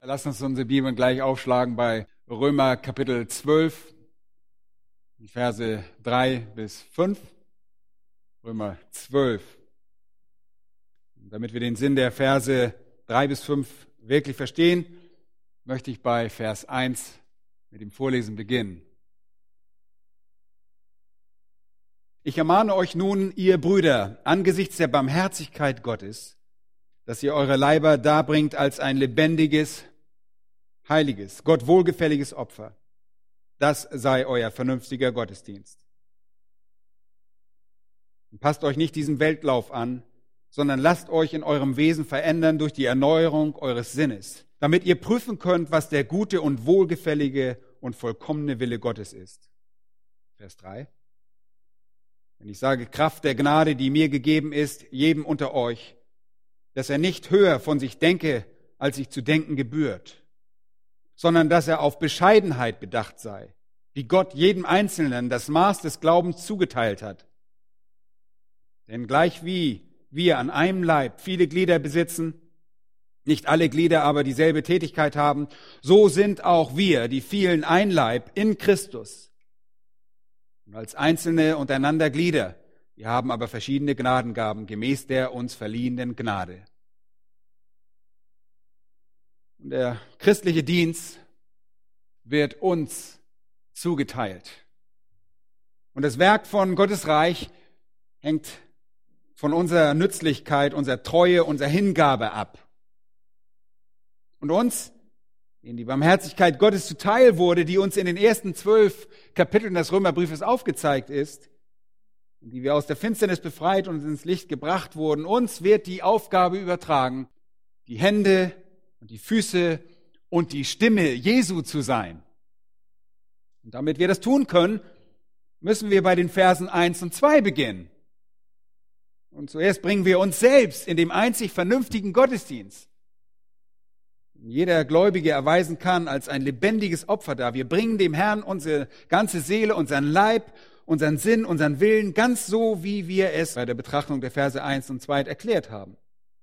Lass uns unsere Bibeln gleich aufschlagen bei Römer Kapitel 12, die Verse 3 bis 5. Römer 12. Damit wir den Sinn der Verse 3 bis 5 wirklich verstehen, möchte ich bei Vers 1 mit dem Vorlesen beginnen. Ich ermahne euch nun, ihr Brüder, angesichts der Barmherzigkeit Gottes, dass ihr eure Leiber darbringt als ein lebendiges, heiliges, Gott wohlgefälliges Opfer. Das sei euer vernünftiger Gottesdienst. Und passt euch nicht diesem Weltlauf an, sondern lasst euch in eurem Wesen verändern durch die Erneuerung eures Sinnes, damit ihr prüfen könnt, was der gute und wohlgefällige und vollkommene Wille Gottes ist. Vers 3. Wenn ich sage, Kraft der Gnade, die mir gegeben ist, jedem unter euch, dass er nicht höher von sich denke, als sich zu denken gebührt, sondern dass er auf Bescheidenheit bedacht sei, wie Gott jedem Einzelnen das Maß des Glaubens zugeteilt hat. Denn gleich wie wir an einem Leib viele Glieder besitzen, nicht alle Glieder aber dieselbe Tätigkeit haben, so sind auch wir, die vielen, ein Leib in Christus. Und als Einzelne untereinander Glieder, wir haben aber verschiedene Gnadengaben, gemäß der uns verliehenen Gnade. Und der christliche Dienst wird uns zugeteilt. Und das Werk von Gottes Reich hängt von unserer Nützlichkeit, unserer Treue, unserer Hingabe ab. Und uns, denen die Barmherzigkeit Gottes zuteil wurde, die uns in den ersten 12 Kapiteln des Römerbriefes aufgezeigt ist, und die wir aus der Finsternis befreit und ins Licht gebracht wurden, uns wird die Aufgabe übertragen, die Hände und die Füße und die Stimme Jesu zu sein. Und damit wir das tun können, müssen wir bei den Versen 1 und 2 beginnen. Und zuerst bringen wir uns selbst in dem einzig vernünftigen Gottesdienst, den jeder Gläubige erweisen kann, als ein lebendiges Opfer dar. Wir bringen dem Herrn unsere ganze Seele, unseren Leib, unseren Sinn, unseren Willen, ganz so, wie wir es bei der Betrachtung der Verse 1 und 2 erklärt haben.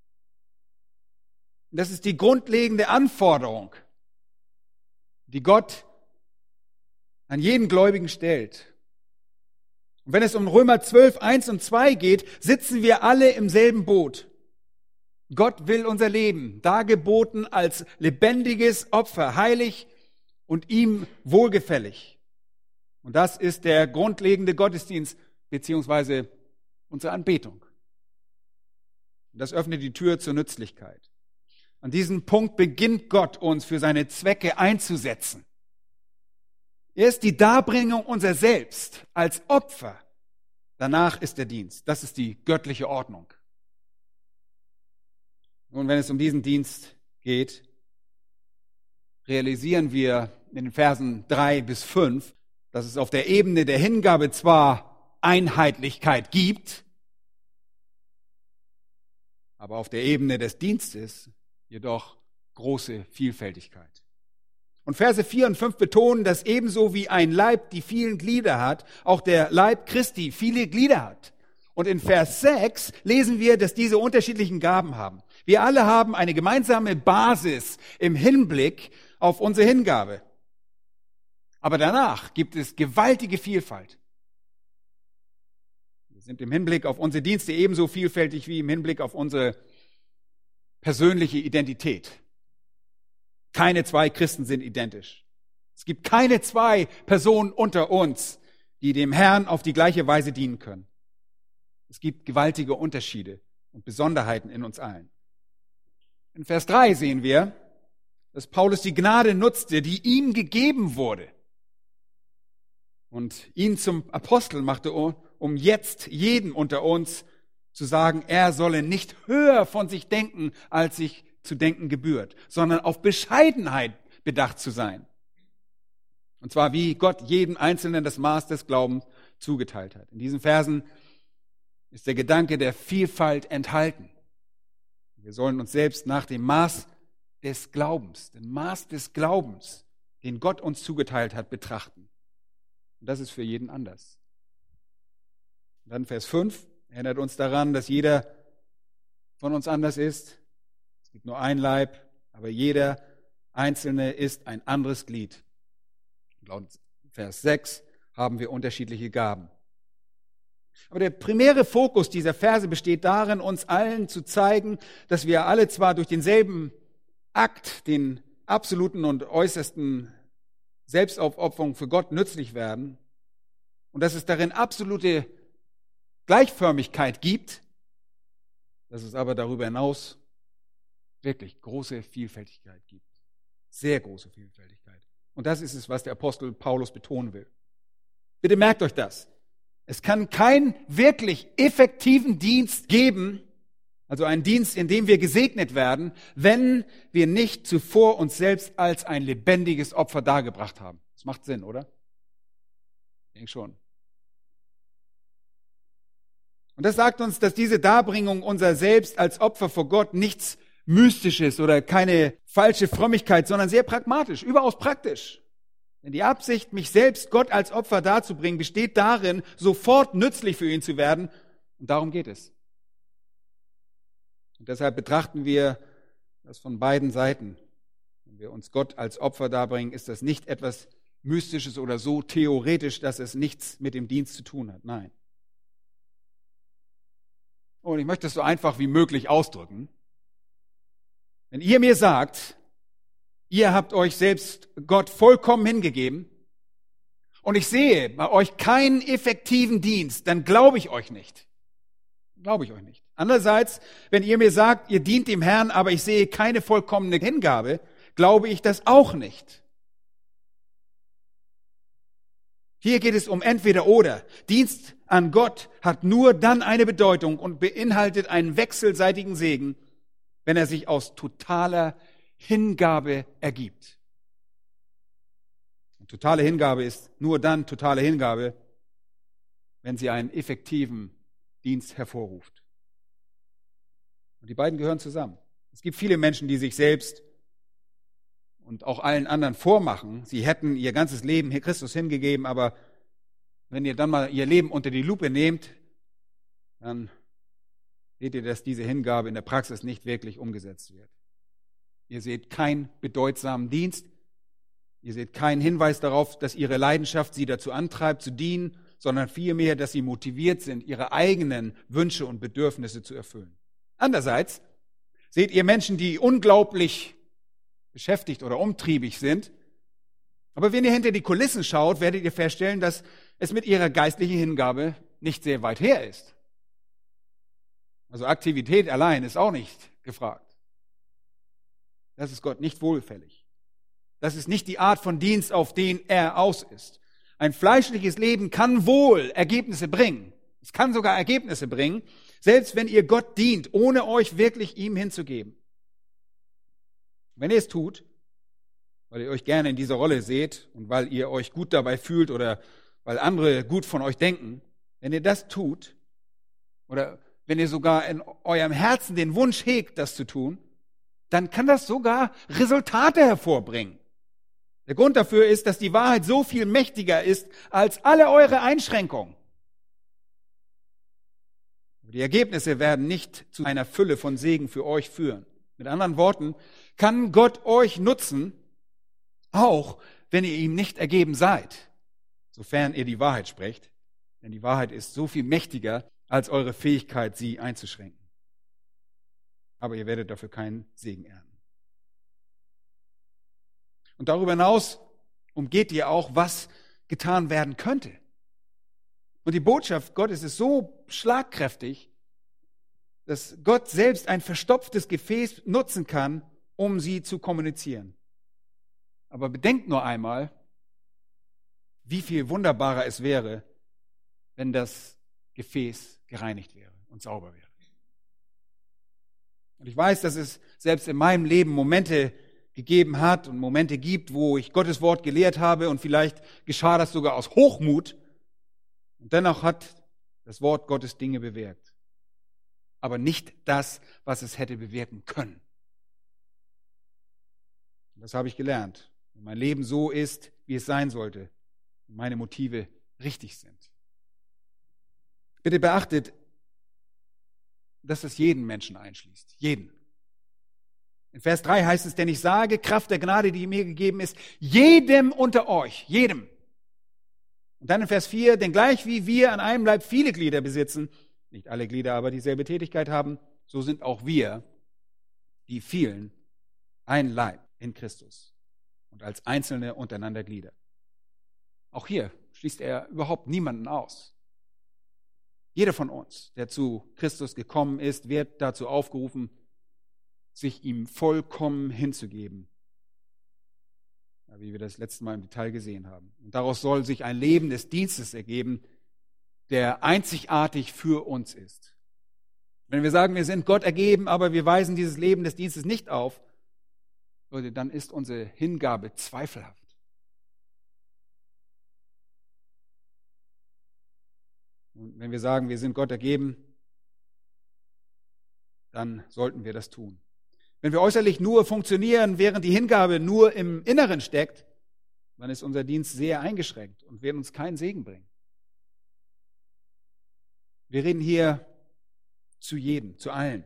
Das ist die grundlegende Anforderung, die Gott an jeden Gläubigen stellt. Und wenn es um Römer 12, 1 und 2 geht, sitzen wir alle im selben Boot. Gott will unser Leben dargeboten als lebendiges Opfer, heilig und ihm wohlgefällig. Und das ist der grundlegende Gottesdienst beziehungsweise unsere Anbetung. Und das öffnet die Tür zur Nützlichkeit. An diesem Punkt beginnt Gott, uns für seine Zwecke einzusetzen. Erst die Darbringung unser Selbst als Opfer. Danach ist der Dienst. Das ist die göttliche Ordnung. Und wenn es um diesen Dienst geht, realisieren wir in den Versen 3 bis 5, dass es auf der Ebene der Hingabe zwar Einheitlichkeit gibt, aber auf der Ebene des Dienstes jedoch große Vielfältigkeit. Und Verse 4 und 5 betonen, dass ebenso wie ein Leib die vielen Glieder hat, auch der Leib Christi viele Glieder hat. Und in Vers 6 lesen wir, dass diese unterschiedlichen Gaben haben. Wir alle haben eine gemeinsame Basis im Hinblick auf unsere Hingabe. Aber danach gibt es gewaltige Vielfalt. Wir sind im Hinblick auf unsere Dienste ebenso vielfältig wie im Hinblick auf unsere persönliche Identität. Keine 2 Christen sind identisch. Es gibt keine 2 Personen unter uns, die dem Herrn auf die gleiche Weise dienen können. Es gibt gewaltige Unterschiede und Besonderheiten in uns allen. In Vers 3 sehen wir, dass Paulus die Gnade nutzte, die ihm gegeben wurde und ihn zum Apostel machte, um jetzt jedem unter uns zu sagen, er solle nicht höher von sich denken, als sich zu denken gebührt, sondern auf Bescheidenheit bedacht zu sein. Und zwar, wie Gott jedem Einzelnen das Maß des Glaubens zugeteilt hat. In diesen Versen ist der Gedanke der Vielfalt enthalten. Wir sollen uns selbst nach dem Maß des Glaubens, den Gott uns zugeteilt hat, betrachten. Und das ist für jeden anders. Und dann Vers 5 erinnert uns daran, dass jeder von uns anders ist. Es gibt nur ein Leib, aber jeder Einzelne ist ein anderes Glied. Laut Vers 6 haben wir unterschiedliche Gaben. Aber der primäre Fokus dieser Verse besteht darin, uns allen zu zeigen, dass wir alle zwar durch denselben Akt, den absoluten und äußersten Selbstaufopferung für Gott nützlich werden und dass es darin absolute Gleichförmigkeit gibt, dass es aber darüber hinaus wirklich große Vielfältigkeit gibt. Sehr große Vielfältigkeit. Und das ist es, was der Apostel Paulus betonen will. Bitte merkt euch das. Es kann keinen wirklich effektiven Dienst geben, also einen Dienst, in dem wir gesegnet werden, wenn wir nicht zuvor uns selbst als ein lebendiges Opfer dargebracht haben. Das macht Sinn, oder? Ich denke schon. Und das sagt uns, dass diese Darbringung unser Selbst als Opfer vor Gott nichts Mystisches oder keine falsche Frömmigkeit, sondern sehr pragmatisch, überaus praktisch. Denn die Absicht, mich selbst Gott als Opfer darzubringen, besteht darin, sofort nützlich für ihn zu werden. Und darum geht es. Und deshalb betrachten wir das von beiden Seiten. Wenn wir uns Gott als Opfer darbringen, ist das nicht etwas Mystisches oder so theoretisch, dass es nichts mit dem Dienst zu tun hat. Nein. Und ich möchte es so einfach wie möglich ausdrücken. Wenn ihr mir sagt, ihr habt euch selbst Gott vollkommen hingegeben und ich sehe bei euch keinen effektiven Dienst, dann glaube ich euch nicht. Glaube ich euch nicht. Andererseits, wenn ihr mir sagt, ihr dient dem Herrn, aber ich sehe keine vollkommene Hingabe, glaube ich das auch nicht. Hier geht es um entweder oder. Dienst an Gott hat nur dann eine Bedeutung und beinhaltet einen wechselseitigen Segen, wenn er sich aus totaler Hingabe ergibt. Und totale Hingabe ist nur dann totale Hingabe, wenn sie einen effektiven Dienst hervorruft. Und die beiden gehören zusammen. Es gibt viele Menschen, die sich selbst und auch allen anderen vormachen, sie hätten ihr ganzes Leben Christus hingegeben, aber wenn ihr dann mal ihr Leben unter die Lupe nehmt, dann seht ihr, dass diese Hingabe in der Praxis nicht wirklich umgesetzt wird. Ihr seht keinen bedeutsamen Dienst, ihr seht keinen Hinweis darauf, dass ihre Leidenschaft sie dazu antreibt, zu dienen, sondern vielmehr, dass sie motiviert sind, ihre eigenen Wünsche und Bedürfnisse zu erfüllen. Andererseits seht ihr Menschen, die unglaublich beschäftigt oder umtriebig sind. Aber wenn ihr hinter die Kulissen schaut, werdet ihr feststellen, dass es mit ihrer geistlichen Hingabe nicht sehr weit her ist. Also Aktivität allein ist auch nicht gefragt. Das ist Gott nicht wohlgefällig. Das ist nicht die Art von Dienst, auf den er aus ist. Ein fleischliches Leben kann wohl Ergebnisse bringen. Es kann sogar Ergebnisse bringen, selbst wenn ihr Gott dient, ohne euch wirklich ihm hinzugeben. Wenn ihr es tut, weil ihr euch gerne in dieser Rolle seht und weil ihr euch gut dabei fühlt oder weil andere gut von euch denken, wenn ihr das tut oder wenn ihr sogar in eurem Herzen den Wunsch hegt, das zu tun, dann kann das sogar Resultate hervorbringen. Der Grund dafür ist, dass die Wahrheit so viel mächtiger ist als alle eure Einschränkungen. Die Ergebnisse werden nicht zu einer Fülle von Segen für euch führen. Mit anderen Worten, kann Gott euch nutzen, auch wenn ihr ihm nicht ergeben seid, sofern ihr die Wahrheit sprecht. Denn die Wahrheit ist so viel mächtiger als eure Fähigkeit, sie einzuschränken. Aber ihr werdet dafür keinen Segen ernten. Und darüber hinaus umgeht ihr auch, was getan werden könnte. Und die Botschaft Gottes ist so schlagkräftig, dass Gott selbst ein verstopftes Gefäß nutzen kann, um sie zu kommunizieren. Aber bedenkt nur einmal, wie viel wunderbarer es wäre, wenn das Gefäß gereinigt wäre und sauber wäre. Und ich weiß, dass es selbst in meinem Leben Momente gegeben hat und Momente gibt, wo ich Gottes Wort gelehrt habe und vielleicht geschah das sogar aus Hochmut. Und dennoch hat das Wort Gottes Dinge bewirkt. Aber nicht das, was es hätte bewirken können. Und das habe ich gelernt. Wenn mein Leben so ist, wie es sein sollte, und meine Motive richtig sind. Bitte beachtet, dass das jeden Menschen einschließt. Jeden. In Vers 3 heißt es, denn ich sage, Kraft der Gnade, die mir gegeben ist, jedem unter euch, jedem. Und dann in Vers 4, denn gleich wie wir an einem Leib viele Glieder besitzen, nicht alle Glieder aber dieselbe Tätigkeit haben, so sind auch wir, die vielen, ein Leib in Christus und als Einzelne untereinander Glieder. Auch hier schließt er überhaupt niemanden aus. Jeder von uns, der zu Christus gekommen ist, wird dazu aufgerufen, sich ihm vollkommen hinzugeben. Ja, wie wir das letzte Mal im Detail gesehen haben. Und daraus soll sich ein Leben des Dienstes ergeben, der einzigartig für uns ist. Wenn wir sagen, wir sind Gott ergeben, aber wir weisen dieses Leben des Dienstes nicht auf, Leute, dann ist unsere Hingabe zweifelhaft. Und wenn wir sagen, wir sind Gott ergeben, dann sollten wir das tun. Wenn wir äußerlich nur funktionieren, während die Hingabe nur im Inneren steckt, dann ist unser Dienst sehr eingeschränkt und wird uns keinen Segen bringen. Wir reden hier zu jedem, zu allen.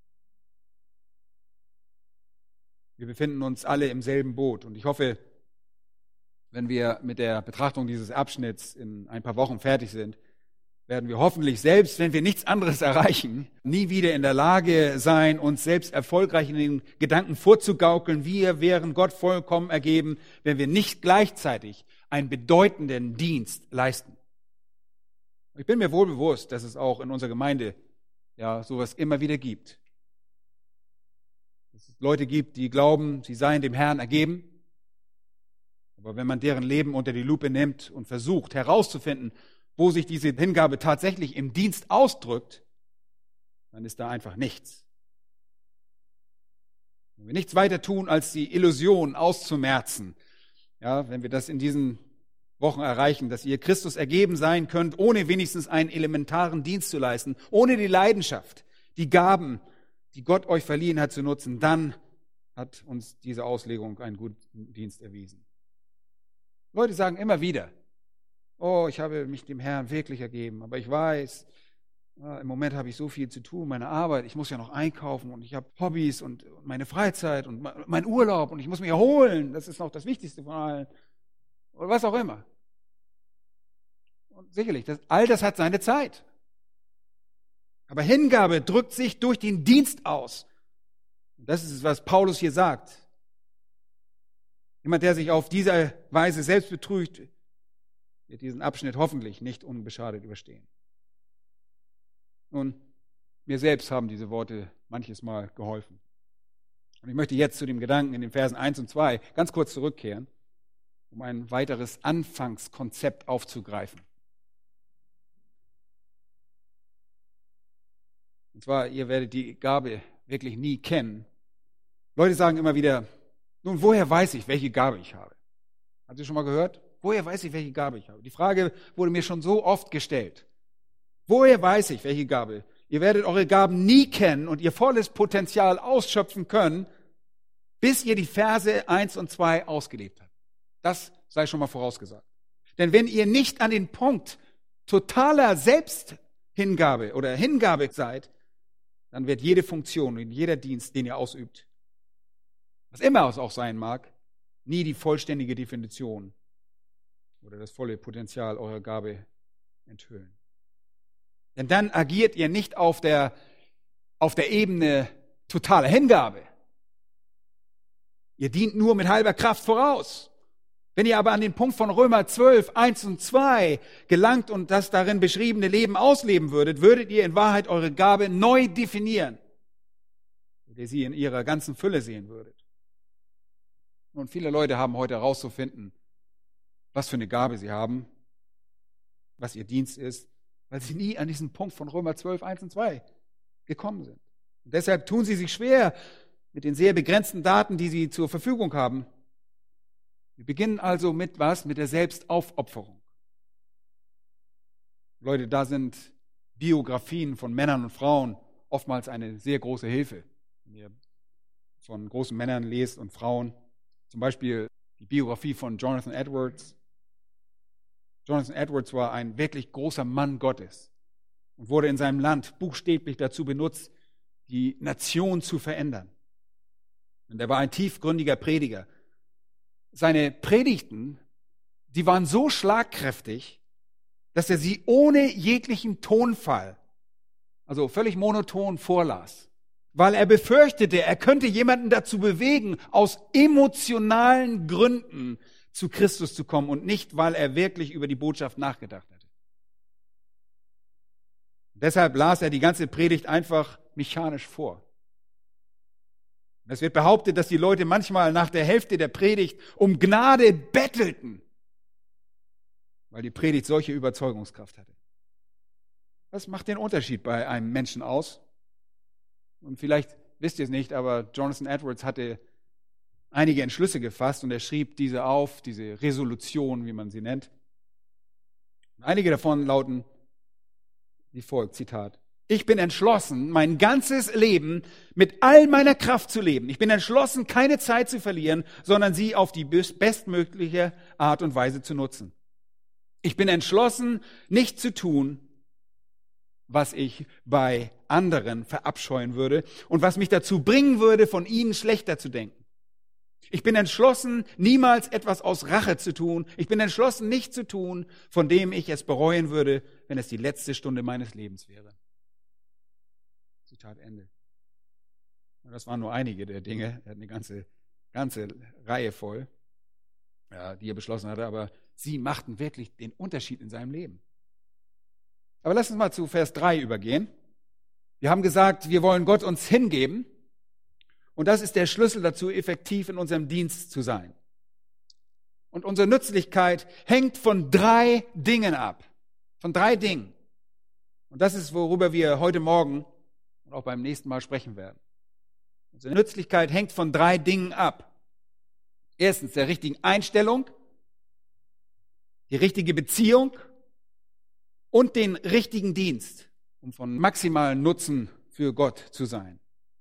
Wir befinden uns alle im selben Boot und ich hoffe, wenn wir mit der Betrachtung dieses Abschnitts in ein paar Wochen fertig sind, werden wir hoffentlich, selbst wenn wir nichts anderes erreichen, nie wieder in der Lage sein, uns selbst erfolgreich in den Gedanken vorzugaukeln, wir wären Gott vollkommen ergeben, wenn wir nicht gleichzeitig einen bedeutenden Dienst leisten. Ich bin mir wohl bewusst, dass es auch in unserer Gemeinde ja sowas immer wieder gibt. Dass es Leute gibt, die glauben, sie seien dem Herrn ergeben. Aber wenn man deren Leben unter die Lupe nimmt und versucht herauszufinden, wo sich diese Hingabe tatsächlich im Dienst ausdrückt, dann ist da einfach nichts. Wenn wir nichts weiter tun, als die Illusion auszumerzen, ja, wenn wir das in diesen Wochen erreichen, dass ihr Christus ergeben sein könnt, ohne wenigstens einen elementaren Dienst zu leisten, ohne die Leidenschaft, die Gaben, die Gott euch verliehen hat, zu nutzen, dann hat uns diese Auslegung einen guten Dienst erwiesen. Leute sagen immer wieder, oh, ich habe mich dem Herrn wirklich ergeben, aber ich weiß, im Moment habe ich so viel zu tun, meine Arbeit, ich muss ja noch einkaufen und ich habe Hobbys und meine Freizeit und mein Urlaub und ich muss mich erholen, das ist noch das Wichtigste von allen. Oder was auch immer. Und sicherlich, all das hat seine Zeit. Aber Hingabe drückt sich durch den Dienst aus. Und das ist es, was Paulus hier sagt. Jemand, der sich auf diese Weise selbst betrügt, wird diesen Abschnitt hoffentlich nicht unbeschadet überstehen. Nun, mir selbst haben diese Worte manches Mal geholfen. Und ich möchte jetzt zu dem Gedanken in den Versen 1 und 2 ganz kurz zurückkehren, um ein weiteres Anfangskonzept aufzugreifen. Und zwar, ihr werdet die Gabe wirklich nie kennen. Leute sagen immer wieder, nun, woher weiß ich, welche Gabe ich habe? Habt ihr schon mal gehört? Woher weiß ich, welche Gabe ich habe? Die Frage wurde mir schon so oft gestellt. Woher weiß ich, welche Gabe? Ihr werdet eure Gaben nie kennen und ihr volles Potenzial ausschöpfen können, bis ihr die Verse 1 und 2 ausgelebt habt. Das sei schon mal vorausgesagt. Denn wenn ihr nicht an den Punkt totaler Selbsthingabe oder Hingabe seid, dann wird jede Funktion und jeder Dienst, den ihr ausübt, was immer es auch sein mag, nie die vollständige Definition oder das volle Potenzial eurer Gabe enthüllen. Denn dann agiert ihr nicht auf der Ebene totaler Hingabe. Ihr dient nur mit halber Kraft voraus. Wenn ihr aber an den Punkt von Römer 12, 1 und 2 gelangt und das darin beschriebene Leben ausleben würdet, würdet ihr in Wahrheit eure Gabe neu definieren, mit der sie in ihrer ganzen Fülle sehen würdet. Und viele Leute haben heute herauszufinden, was für eine Gabe sie haben, was ihr Dienst ist, weil sie nie an diesen Punkt von Römer 12, 1 und 2 gekommen sind. Und deshalb tun sie sich schwer mit den sehr begrenzten Daten, die sie zur Verfügung haben. Wir beginnen also mit was? Mit der Selbstaufopferung. Leute, da sind Biografien von Männern und Frauen oftmals eine sehr große Hilfe. Wenn ihr von großen Männern lest und Frauen, zum Beispiel die Biografie von Jonathan Edwards. Jonathan Edwards war ein wirklich großer Mann Gottes und wurde in seinem Land buchstäblich dazu benutzt, die Nation zu verändern. Und er war ein tiefgründiger Prediger. Seine Predigten, die waren so schlagkräftig, dass er sie ohne jeglichen Tonfall, also völlig monoton vorlas, weil er befürchtete, er könnte jemanden dazu bewegen, aus emotionalen Gründen zu Christus zu kommen und nicht, weil er wirklich über die Botschaft nachgedacht hätte. Deshalb las er die ganze Predigt einfach mechanisch vor. Es wird behauptet, dass die Leute manchmal nach der Hälfte der Predigt um Gnade bettelten, weil die Predigt solche Überzeugungskraft hatte. Was macht den Unterschied bei einem Menschen aus? Und vielleicht wisst ihr es nicht, aber Jonathan Edwards hatte einige Entschlüsse gefasst und er schrieb diese auf, diese Resolution, wie man sie nennt. Und einige davon lauten wie folgt, Zitat: Ich bin entschlossen, mein ganzes Leben mit all meiner Kraft zu leben. Ich bin entschlossen, keine Zeit zu verlieren, sondern sie auf die bestmögliche Art und Weise zu nutzen. Ich bin entschlossen, nicht zu tun, was ich bei anderen verabscheuen würde und was mich dazu bringen würde, von ihnen schlechter zu denken. Ich bin entschlossen, niemals etwas aus Rache zu tun. Ich bin entschlossen, nicht zu tun, von dem ich es bereuen würde, wenn es die letzte Stunde meines Lebens wäre. Zitat Ende. Und das waren nur einige der Dinge. Er hat eine ganze Reihe voll, die er beschlossen hatte, aber sie machten wirklich den Unterschied in seinem Leben. Aber lass uns mal zu Vers 3 übergehen. Wir haben gesagt, wir wollen Gott uns hingeben. Und das ist der Schlüssel dazu, effektiv in unserem Dienst zu sein. Und unsere Nützlichkeit hängt von 3 Dingen ab. Von 3 Dingen. Und das ist, worüber wir heute Morgen und auch beim nächsten Mal sprechen werden. Unsere Nützlichkeit hängt von 3 Dingen ab. Erstens der richtigen Einstellung, die richtige Beziehung und den richtigen Dienst, um von maximalem Nutzen für Gott zu sein.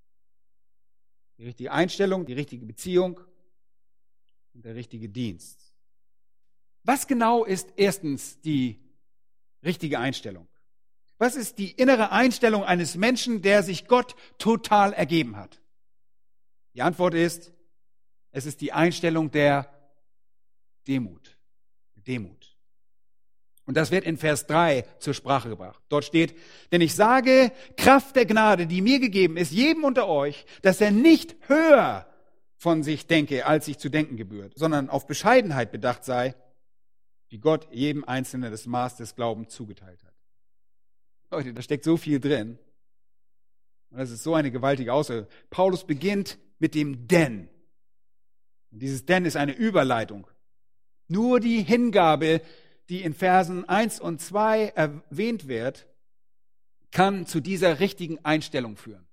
Die richtige Einstellung, die richtige Beziehung und der richtige Dienst. Was genau ist erstens die richtige Einstellung? Was ist die innere Einstellung eines Menschen, der sich Gott total ergeben hat? Die Antwort ist, es ist die Einstellung der Demut. Demut. Und das wird in Vers 3 zur Sprache gebracht. Dort steht: Denn ich sage, Kraft der Gnade, die mir gegeben ist, jedem unter euch, dass er nicht höher von sich denke, als sich zu denken gebührt, sondern auf Bescheidenheit bedacht sei, wie Gott jedem Einzelnen das Maß des Glaubens zugeteilt hat. Leute, da steckt so viel drin. Und das ist so eine gewaltige Aussage. Paulus beginnt mit dem Denn. Und dieses Denn ist eine Überleitung. Nur die Hingabe, die in Versen 1 und 2 erwähnt wird, kann zu dieser richtigen Einstellung führen.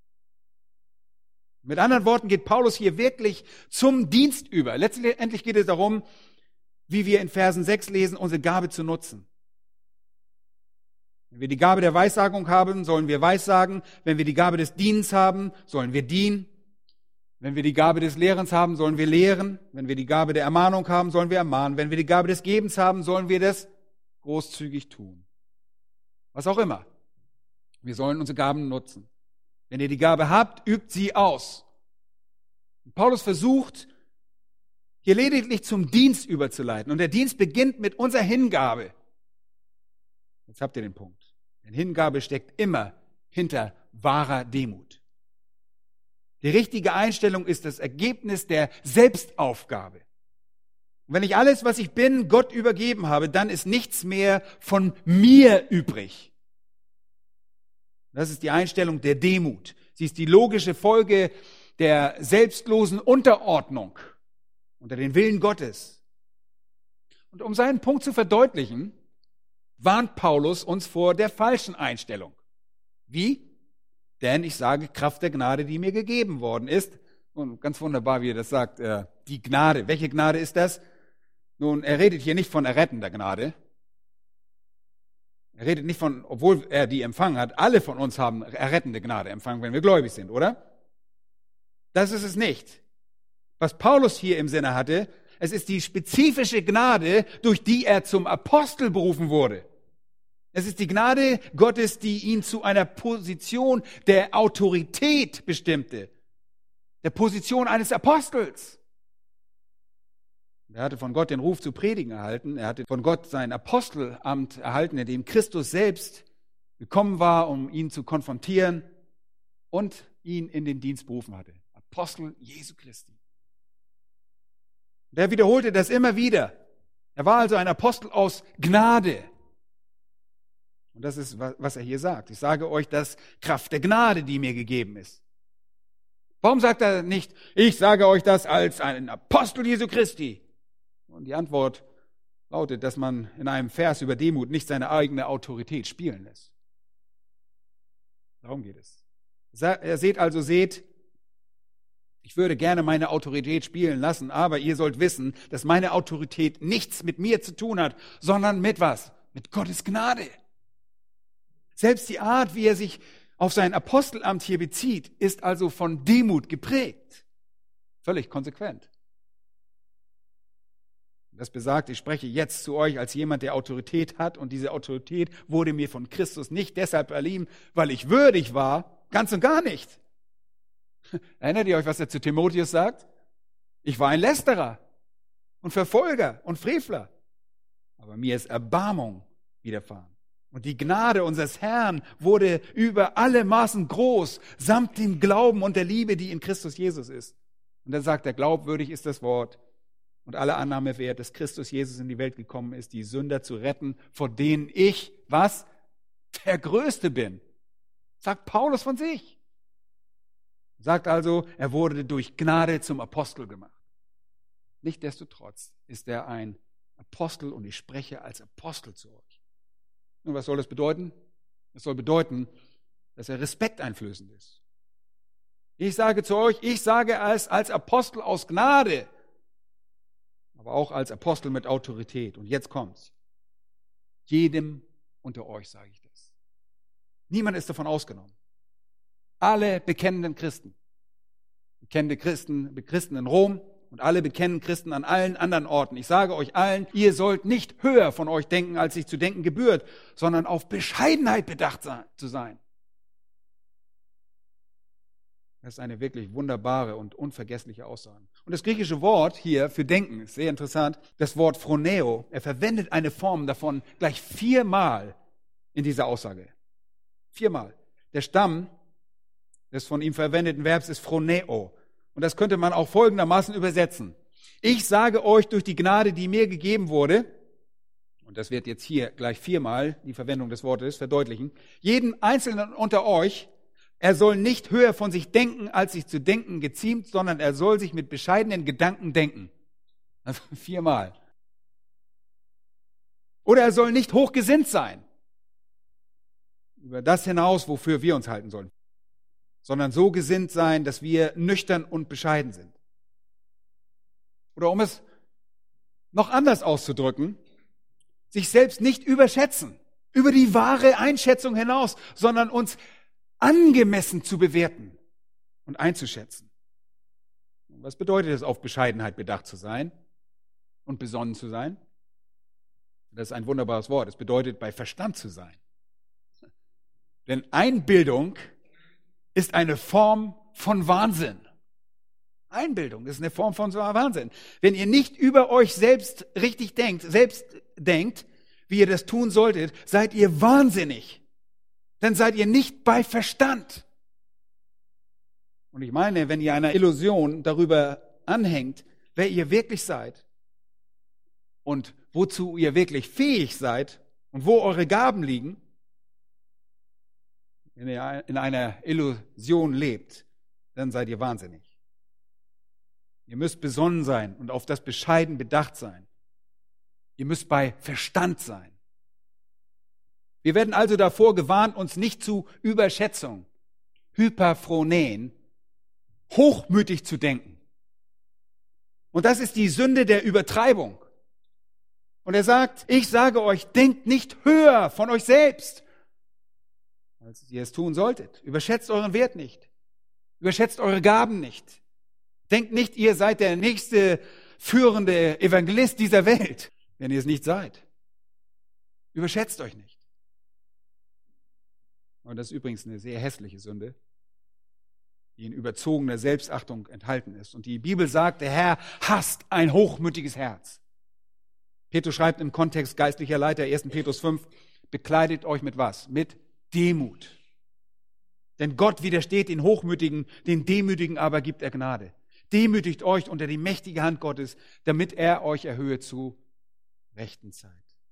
Mit anderen Worten geht Paulus hier wirklich zum Dienst über. Letztendlich geht es darum, wie wir in Versen 6 lesen, unsere Gabe zu nutzen. Wenn wir die Gabe der Weissagung haben, sollen wir Weissagen. Wenn wir die Gabe des Dienens haben, sollen wir dienen. Wenn wir die Gabe des Lehrens haben, sollen wir lehren. Wenn wir die Gabe der Ermahnung haben, sollen wir ermahnen. Wenn wir die Gabe des Gebens haben, sollen wir das großzügig tun. Was auch immer. Wir sollen unsere Gaben nutzen. Wenn ihr die Gabe habt, übt sie aus. Und Paulus versucht, hier lediglich zum Dienst überzuleiten. Und der Dienst beginnt mit unserer Hingabe. Jetzt habt ihr den Punkt. Denn Hingabe steckt immer hinter wahrer Demut. Die richtige Einstellung ist das Ergebnis der Selbstaufgabe. Und wenn ich alles, was ich bin, Gott übergeben habe, dann ist nichts mehr von mir übrig. Das ist die Einstellung der Demut. Sie ist die logische Folge der selbstlosen Unterordnung unter den Willen Gottes. Und um seinen Punkt zu verdeutlichen, warnt Paulus uns vor der falschen Einstellung. Wie? Denn ich sage, Kraft der Gnade, die mir gegeben worden ist. Und ganz wunderbar, wie er das sagt, die Gnade. Welche Gnade ist das? Nun, er redet hier nicht von errettender Gnade. Er redet nicht von, obwohl er die empfangen hat, alle von uns haben errettende Gnade empfangen, wenn wir gläubig sind, oder? Das ist es nicht. Was Paulus hier im Sinne hatte, es ist die spezifische Gnade, durch die er zum Apostel berufen wurde. Es ist die Gnade Gottes, die ihn zu einer Position der Autorität bestimmte, der Position eines Apostels. Er hatte von Gott den Ruf zu predigen erhalten. Er hatte von Gott sein Apostelamt erhalten, in dem Christus selbst gekommen war, um ihn zu konfrontieren und ihn in den Dienst berufen hatte. Apostel Jesu Christi. Der wiederholte das immer wieder. Er war also ein Apostel aus Gnade. Und das ist, was er hier sagt. Ich sage euch das Kraft der Gnade, die mir gegeben ist. Warum sagt er nicht, ich sage euch das als ein Apostel Jesu Christi? Und die Antwort lautet, dass man in einem Vers über Demut nicht seine eigene Autorität spielen lässt. Darum geht es. Seht, ich würde gerne meine Autorität spielen lassen, aber ihr sollt wissen, dass meine Autorität nichts mit mir zu tun hat, sondern mit was? Mit Gottes Gnade. Selbst die Art, wie er sich auf sein Apostelamt hier bezieht, ist also von Demut geprägt. Völlig konsequent. Das besagt, ich spreche jetzt zu euch als jemand, der Autorität hat, und diese Autorität wurde mir von Christus nicht deshalb verliehen, weil ich würdig war, ganz und gar nicht. Erinnert ihr euch, was er zu Timotheus sagt? Ich war ein Lästerer und Verfolger und Frevler, aber mir ist Erbarmung widerfahren. Und die Gnade unseres Herrn wurde über alle Maßen groß, samt dem Glauben und der Liebe, die in Christus Jesus ist. Und dann sagt er, glaubwürdig ist das Wort und alle Annahme wert, dass Christus Jesus in die Welt gekommen ist, die Sünder zu retten, vor denen ich, was? Der Größte bin. Sagt Paulus von sich. Sagt also, er wurde durch Gnade zum Apostel gemacht. Nichtsdestotrotz ist er ein Apostel und ich spreche als Apostel zu euch. Und was soll das bedeuten? Das soll bedeuten, dass er respekteinflößend ist. Ich sage zu euch, ich sage es als Apostel aus Gnade, aber auch als Apostel mit Autorität. Und jetzt kommt's. Jedem unter euch sage ich das. Niemand ist davon ausgenommen. Alle bekennenden Christen, bekennende Christen in Rom und alle bekennenden Christen an allen anderen Orten. Ich sage euch allen, ihr sollt nicht höher von euch denken, als sich zu denken gebührt, sondern auf Bescheidenheit bedacht zu sein. Das ist eine wirklich wunderbare und unvergessliche Aussage. Und das griechische Wort hier für denken ist sehr interessant. Das Wort phroneo, er verwendet eine Form davon gleich 4-mal in dieser Aussage. 4-mal. Der Stamm des von ihm verwendeten Verbs ist phroneo. Und das könnte man auch folgendermaßen übersetzen. Ich sage euch durch die Gnade, die mir gegeben wurde, und das wird jetzt hier gleich 4-mal die Verwendung des Wortes verdeutlichen, jeden Einzelnen unter euch, er soll nicht höher von sich denken, als sich zu denken geziemt, sondern er soll sich mit bescheidenen Gedanken denken. Also 4-mal. Oder er soll nicht hochgesinnt sein. Über das hinaus, wofür wir uns halten sollen. Sondern so gesinnt sein, dass wir nüchtern und bescheiden sind. Oder um es noch anders auszudrücken, sich selbst nicht überschätzen, über die wahre Einschätzung hinaus, sondern uns angemessen zu bewerten und einzuschätzen. Was bedeutet es, auf Bescheidenheit bedacht zu sein und besonnen zu sein? Das ist ein wunderbares Wort. Es bedeutet, bei Verstand zu sein. Denn Einbildung ist eine Form von Wahnsinn. Einbildung ist eine Form von Wahnsinn. Wenn ihr nicht über euch selbst richtig denkt, wie ihr das tun solltet, seid ihr wahnsinnig. Dann seid ihr nicht bei Verstand. Und ich meine, wenn ihr einer Illusion darüber anhängt, wer ihr wirklich seid und wozu ihr wirklich fähig seid und wo eure Gaben liegen, wenn ihr in einer Illusion lebt, dann seid ihr wahnsinnig. Ihr müsst besonnen sein und auf das Bescheiden bedacht sein. Ihr müsst bei Verstand sein. Wir werden also davor gewarnt, uns nicht zu Überschätzung, Hyperphroneen, hochmütig zu denken. Und das ist die Sünde der Übertreibung. Und er sagt, ich sage euch, denkt nicht höher von euch selbst, als ihr es tun solltet. Überschätzt euren Wert nicht. Überschätzt eure Gaben nicht. Denkt nicht, ihr seid der nächste führende Evangelist dieser Welt, wenn ihr es nicht seid. Überschätzt euch nicht. Und das ist übrigens eine sehr hässliche Sünde. die in überzogener Selbstachtung enthalten ist. Und die Bibel sagt, der Herr hasst ein hochmütiges Herz. Petrus schreibt im Kontext geistlicher Leiter, 1. Petrus 5, bekleidet euch mit was? Mit Demut. Denn Gott widersteht den Hochmütigen, den Demütigen aber gibt er Gnade. Demütigt euch unter die mächtige Hand Gottes, damit er euch erhöhe zu rechten Zeit.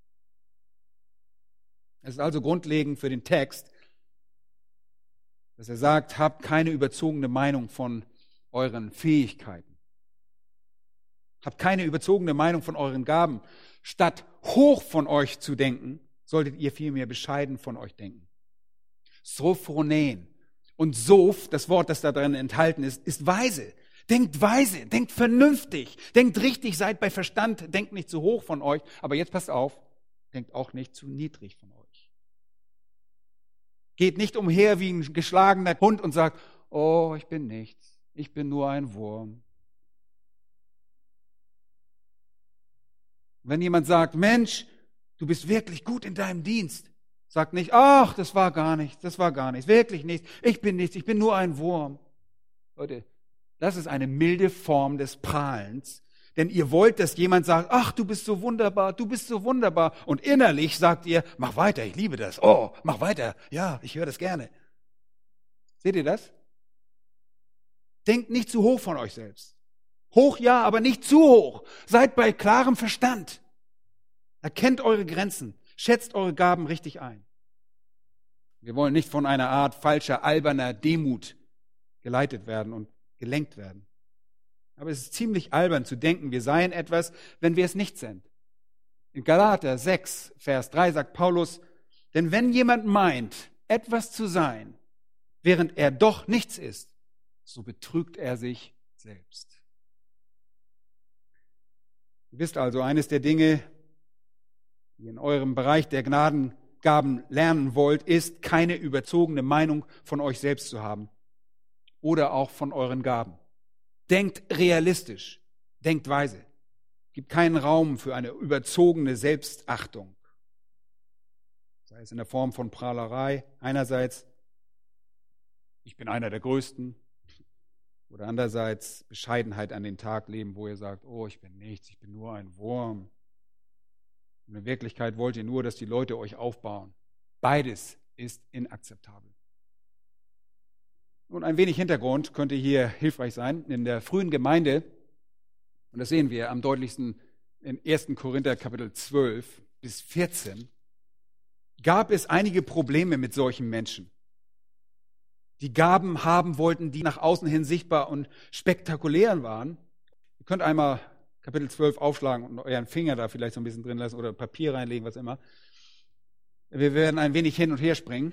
Es ist also grundlegend für den Text, dass er sagt, habt keine überzogene Meinung von euren Fähigkeiten. Habt keine überzogene Meinung von euren Gaben. Statt hoch von euch zu denken, solltet ihr vielmehr bescheiden von euch denken. Sophronen und Soph, das Wort, das da drin enthalten ist weise. Denkt weise, denkt vernünftig, denkt richtig, seid bei Verstand, denkt nicht zu hoch von euch. Aber jetzt passt auf, denkt auch nicht zu niedrig von euch. Geht nicht umher wie ein geschlagener Hund und sagt, oh, ich bin nichts, ich bin nur ein Wurm. Wenn jemand sagt, Mensch, du bist wirklich gut in deinem Dienst, sagt nicht, ach, das war gar nichts, wirklich nichts, ich bin nichts, ich bin nur ein Wurm. Leute, das ist eine milde Form des Prahlens, denn ihr wollt, dass jemand sagt, ach, du bist so wunderbar, und innerlich sagt ihr, mach weiter, ich liebe das, oh, mach weiter, ja, ich höre das gerne. Seht ihr das? Denkt nicht zu hoch von euch selbst. Hoch ja, aber nicht zu hoch. Seid bei klarem Verstand. Erkennt eure Grenzen, schätzt eure Gaben richtig ein. Wir wollen nicht von einer Art falscher, alberner Demut geleitet werden und gelenkt werden. Aber es ist ziemlich albern zu denken, wir seien etwas, wenn wir es nicht sind. In Galater 6, Vers 3 sagt Paulus, denn wenn jemand meint, etwas zu sein, während er doch nichts ist, so betrügt er sich selbst. Ihr wisst also, eines der Dinge, die ihr in eurem Bereich der Gnadengaben lernen wollt, ist, keine überzogene Meinung von euch selbst zu haben oder auch von euren Gaben. Denkt realistisch, denkt weise. Gibt keinen Raum für eine überzogene Selbstachtung. Sei es in der Form von Prahlerei, einerseits, ich bin einer der Größten, oder andererseits Bescheidenheit an den Tag leben, wo ihr sagt, oh, ich bin nichts, ich bin nur ein Wurm. Und in Wirklichkeit wollt ihr nur, dass die Leute euch aufbauen. Beides ist inakzeptabel. Nun, ein wenig Hintergrund könnte hier hilfreich sein. In der frühen Gemeinde, und das sehen wir am deutlichsten in 1. Korinther Kapitel 12 bis 14, gab es einige Probleme mit solchen Menschen, die Gaben haben wollten, die nach außen hin sichtbar und spektakulär waren. Ihr könnt einmal Kapitel 12 aufschlagen und euren Finger da vielleicht so ein bisschen drin lassen oder Papier reinlegen, was immer. Wir werden ein wenig hin und her springen.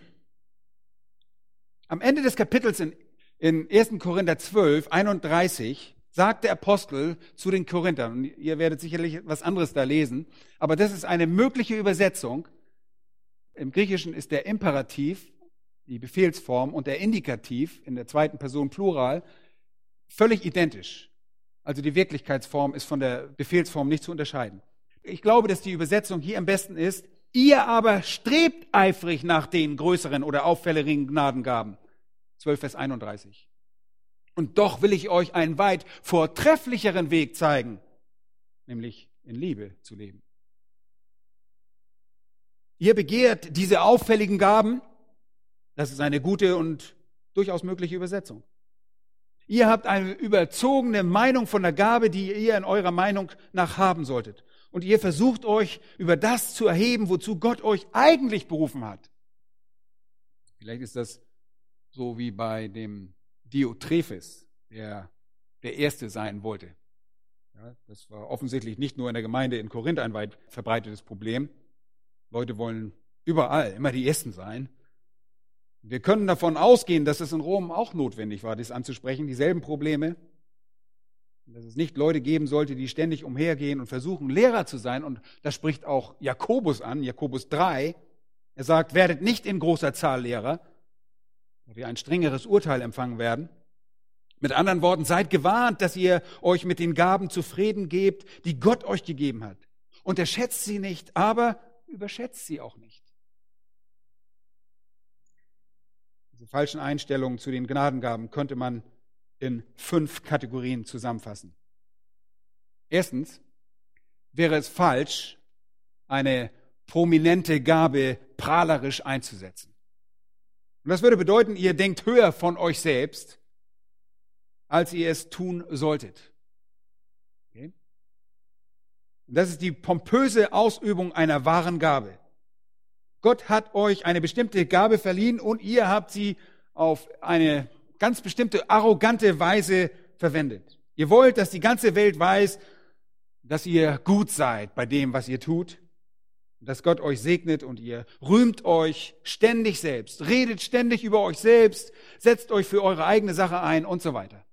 Am Ende des Kapitels in 1. Korinther 12, 31, sagt der Apostel zu den Korinthern, und ihr werdet sicherlich was anderes da lesen, aber das ist eine mögliche Übersetzung. Im Griechischen ist der Imperativ, die Befehlsform, und der Indikativ in der zweiten Person Plural völlig identisch. Also die Wirklichkeitsform ist von der Befehlsform nicht zu unterscheiden. Ich glaube, dass die Übersetzung hier am besten ist, ihr aber strebt eifrig nach den größeren oder auffälligen Gnadengaben. 12, Vers 31. Und doch will ich euch einen weit vortrefflicheren Weg zeigen, nämlich in Liebe zu leben. Ihr begehrt diese auffälligen Gaben, das ist eine gute und durchaus mögliche Übersetzung. Ihr habt eine überzogene Meinung von der Gabe, die ihr in eurer Meinung nach haben solltet. Und ihr versucht euch über das zu erheben, wozu Gott euch eigentlich berufen hat. Vielleicht ist das so wie bei dem Diotrephes, der Erste sein wollte. Ja, das war offensichtlich nicht nur in der Gemeinde in Korinth ein weit verbreitetes Problem. Leute wollen überall immer die Ersten sein. Wir können davon ausgehen, dass es in Rom auch notwendig war, dies anzusprechen, dieselben Probleme. Dass es nicht Leute geben sollte, die ständig umhergehen und versuchen, Lehrer zu sein. Und das spricht auch Jakobus an, Jakobus 3. Er sagt, werdet nicht in großer Zahl Lehrer, da wir ein strengeres Urteil empfangen werden. Mit anderen Worten, seid gewarnt, dass ihr euch mit den Gaben zufrieden gebt, die Gott euch gegeben hat. Unterschätzt sie nicht, aber überschätzt sie auch nicht. Diese falschen Einstellungen zu den Gnadengaben könnte man in 5 Kategorien zusammenfassen. Erstens wäre es falsch, eine prominente Gabe prahlerisch einzusetzen. Und das würde bedeuten, ihr denkt höher von euch selbst, als ihr es tun solltet. Okay? Und das ist die pompöse Ausübung einer wahren Gabe. Gott hat euch eine bestimmte Gabe verliehen und ihr habt sie auf eine ganz bestimmte arrogante Weise verwendet. Ihr wollt, dass die ganze Welt weiß, dass ihr gut seid bei dem, was ihr tut, dass Gott euch segnet und ihr rühmt euch ständig selbst, redet ständig über euch selbst, setzt euch für eure eigene Sache ein und so weiter.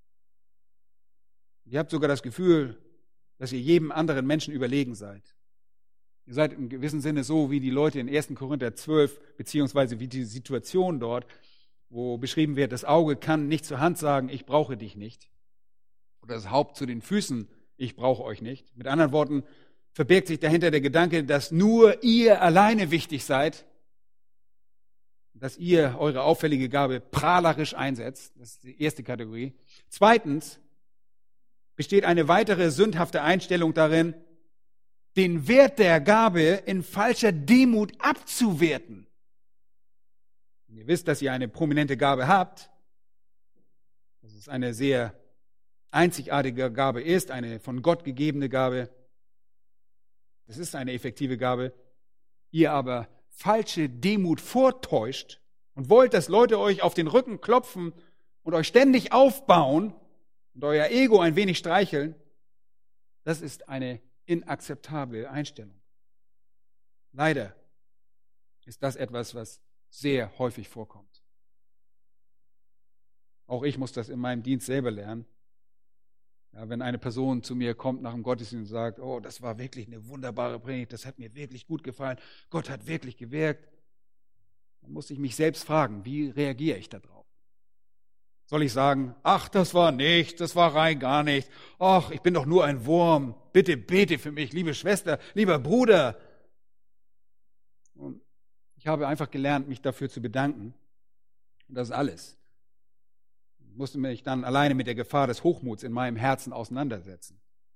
Ihr habt sogar das Gefühl, dass ihr jedem anderen Menschen überlegen seid. Ihr seid im gewissen Sinne so wie die Leute in 1. Korinther 12, beziehungsweise wie die Situation dort, wo beschrieben wird, das Auge kann nicht zur Hand sagen, ich brauche dich nicht. Oder das Haupt zu den Füßen, ich brauche euch nicht. Mit anderen Worten verbirgt sich dahinter der Gedanke, dass nur ihr alleine wichtig seid, dass ihr eure auffällige Gabe prahlerisch einsetzt. Das ist die erste Kategorie. Zweitens besteht eine weitere sündhafte Einstellung darin, den Wert der Gabe in falscher Demut abzuwerten. Und ihr wisst, dass ihr eine prominente Gabe habt, dass es eine sehr einzigartige Gabe ist, eine von Gott gegebene Gabe. Es ist eine effektive Gabe. Ihr aber falsche Demut vortäuscht und wollt, dass Leute euch auf den Rücken klopfen und euch ständig aufbauen und euer Ego ein wenig streicheln, das ist eine inakzeptable Einstellung. Leider ist das etwas, was sehr häufig vorkommt. Auch ich muss das in meinem Dienst selber lernen. Ja, wenn eine Person zu mir kommt nach dem Gottesdienst und sagt, oh, das war wirklich eine wunderbare Predigt, das hat mir wirklich gut gefallen, Gott hat wirklich gewirkt, dann muss ich mich selbst fragen, wie reagiere ich darauf? Soll ich sagen, ach, das war nichts, das war rein gar nichts, ach, ich bin doch nur ein Wurm, bitte bete für mich, liebe Schwester, lieber Bruder. Und ich habe einfach gelernt, mich dafür zu bedanken. Und das ist alles. Ich musste mich dann alleine mit der Gefahr des Hochmuts in meinem Herzen auseinandersetzen.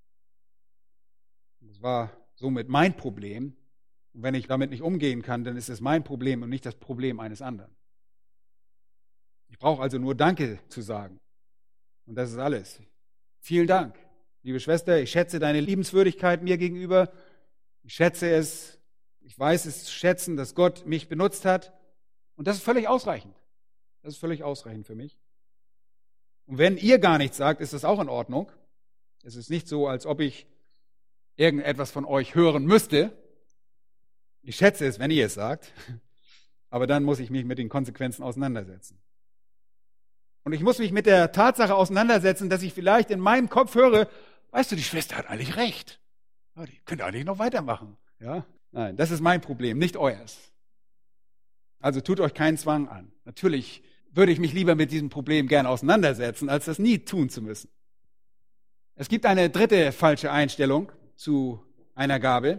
Das war somit mein Problem. Und wenn ich damit nicht umgehen kann, dann ist es mein Problem und nicht das Problem eines anderen. Ich brauche also nur Danke zu sagen. Und das ist alles. Vielen Dank, liebe Schwester. Ich schätze deine Liebenswürdigkeit mir gegenüber. Ich schätze es. Ich weiß es zu schätzen, dass Gott mich benutzt hat. Und das ist völlig ausreichend. Das ist völlig ausreichend für mich. Und wenn ihr gar nichts sagt, ist das auch in Ordnung. Es ist nicht so, als ob ich irgendetwas von euch hören müsste. Ich schätze es, wenn ihr es sagt. Aber dann muss ich mich mit den Konsequenzen auseinandersetzen. Und ich muss mich mit der Tatsache auseinandersetzen, dass ich vielleicht in meinem Kopf höre, weißt du, die Schwester hat eigentlich recht. Ja, die könnte eigentlich noch weitermachen. Ja? Nein, das ist mein Problem, nicht euers. Also tut euch keinen Zwang an. Natürlich würde ich mich lieber mit diesem Problem gern auseinandersetzen, als das nie tun zu müssen. Es gibt eine dritte falsche Einstellung zu einer Gabe,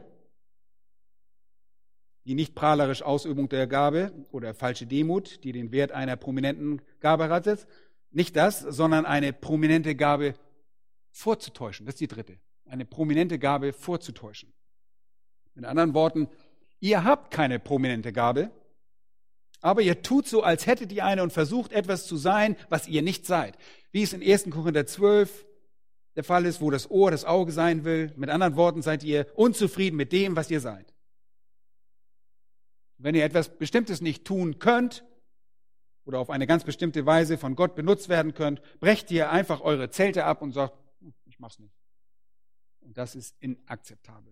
die nicht prahlerisch Ausübung der Gabe oder falsche Demut, die den Wert einer prominenten Gabe hat. Nicht das, sondern eine prominente Gabe vorzutäuschen. Das ist die dritte. Eine prominente Gabe vorzutäuschen. Mit anderen Worten, ihr habt keine prominente Gabe, aber ihr tut so, als hättet ihr eine und versucht etwas zu sein, was ihr nicht seid. Wie es in 1. Korinther 12 der Fall ist, wo das Ohr das Auge sein will. Mit anderen Worten, seid ihr unzufrieden mit dem, was ihr seid. Wenn ihr etwas Bestimmtes nicht tun könnt oder auf eine ganz bestimmte Weise von Gott benutzt werden könnt, brecht ihr einfach eure Zelte ab und sagt, ich mach's nicht. Und das ist inakzeptabel.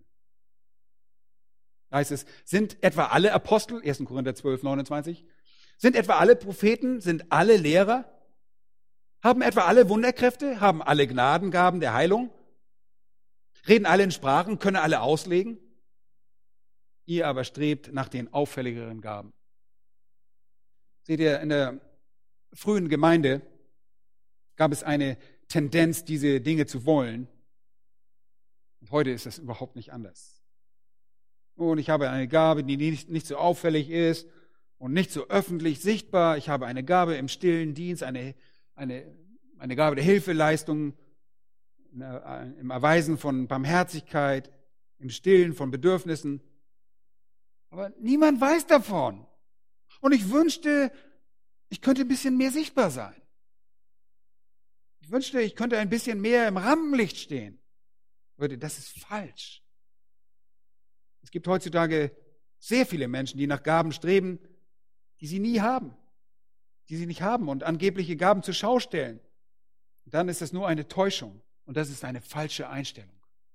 Da heißt es, sind etwa alle Apostel, 1. Korinther 12, 29, sind etwa alle Propheten, sind alle Lehrer, haben etwa alle Wunderkräfte, haben alle Gnadengaben der Heilung, reden alle in Sprachen, können alle auslegen? Ihr aber strebt nach den auffälligeren Gaben. Seht ihr, in der frühen Gemeinde gab es eine Tendenz, diese Dinge zu wollen. Und heute ist das überhaupt nicht anders. Und ich habe eine Gabe, die nicht so auffällig ist. und nicht so öffentlich sichtbar. Ich habe eine Gabe im stillen Dienst, eine Gabe der Hilfeleistung, im Erweisen von Barmherzigkeit, im Stillen von Bedürfnissen. Aber niemand weiß davon. Und ich wünschte, ich könnte ein bisschen mehr sichtbar sein. Ich wünschte, ich könnte ein bisschen mehr im Rampenlicht stehen. Leute, das ist falsch. Es gibt heutzutage sehr viele Menschen, die nach Gaben streben, die sie nie haben, die sie nicht haben und angebliche Gaben zur Schau stellen. Und dann ist es nur eine Täuschung und das ist eine falsche Einstellung.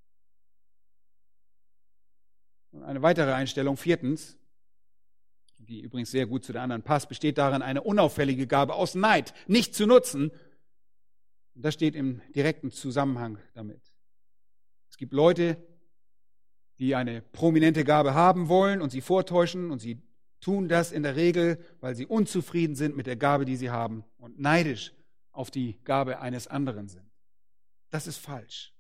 Und eine weitere Einstellung, 4., die übrigens sehr gut zu der anderen passt, besteht darin, eine unauffällige Gabe aus Neid nicht zu nutzen. Und das steht im direkten Zusammenhang damit. Es gibt Leute, die eine prominente Gabe haben wollen und sie vortäuschen und sie tun das in der Regel, weil sie unzufrieden sind mit der Gabe, die sie haben und neidisch auf die Gabe eines anderen sind. Das ist falsch.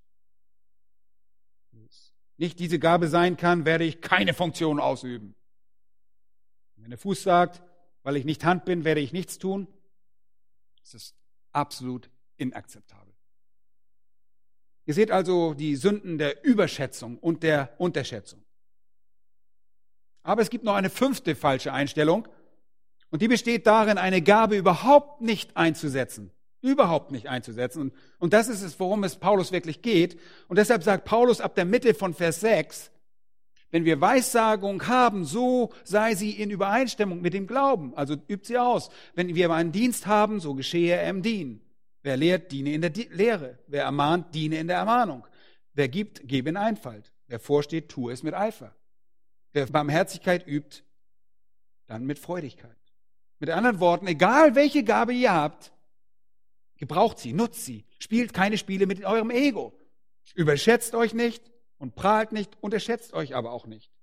Nicht diese Gabe sein kann, werde ich keine Funktion ausüben. Wenn der Fuß sagt, weil ich nicht Hand bin, werde ich nichts tun, das ist absolut inakzeptabel. Ihr seht also die Sünden der Überschätzung und der Unterschätzung. Aber es gibt noch eine 5. falsche Einstellung und die besteht darin, eine Gabe überhaupt nicht einzusetzen. Überhaupt nicht einzusetzen. Und das ist es, worum es Paulus wirklich geht. Und deshalb sagt Paulus ab der Mitte von Vers 6, wenn wir Weissagung haben, so sei sie in Übereinstimmung mit dem Glauben. Also übt sie aus. Wenn wir einen Dienst haben, so geschehe er im Dienen. Wer lehrt, diene in der Lehre. Wer ermahnt, diene in der Ermahnung. Wer gibt, gebe in Einfalt. Wer vorsteht, tue es mit Eifer. Wer Barmherzigkeit übt, dann mit Freudigkeit. Mit anderen Worten, egal welche Gabe ihr habt, gebraucht sie, nutzt sie. Spielt keine Spiele mit eurem Ego. Überschätzt euch nicht und prahlt nicht, unterschätzt euch aber auch nicht.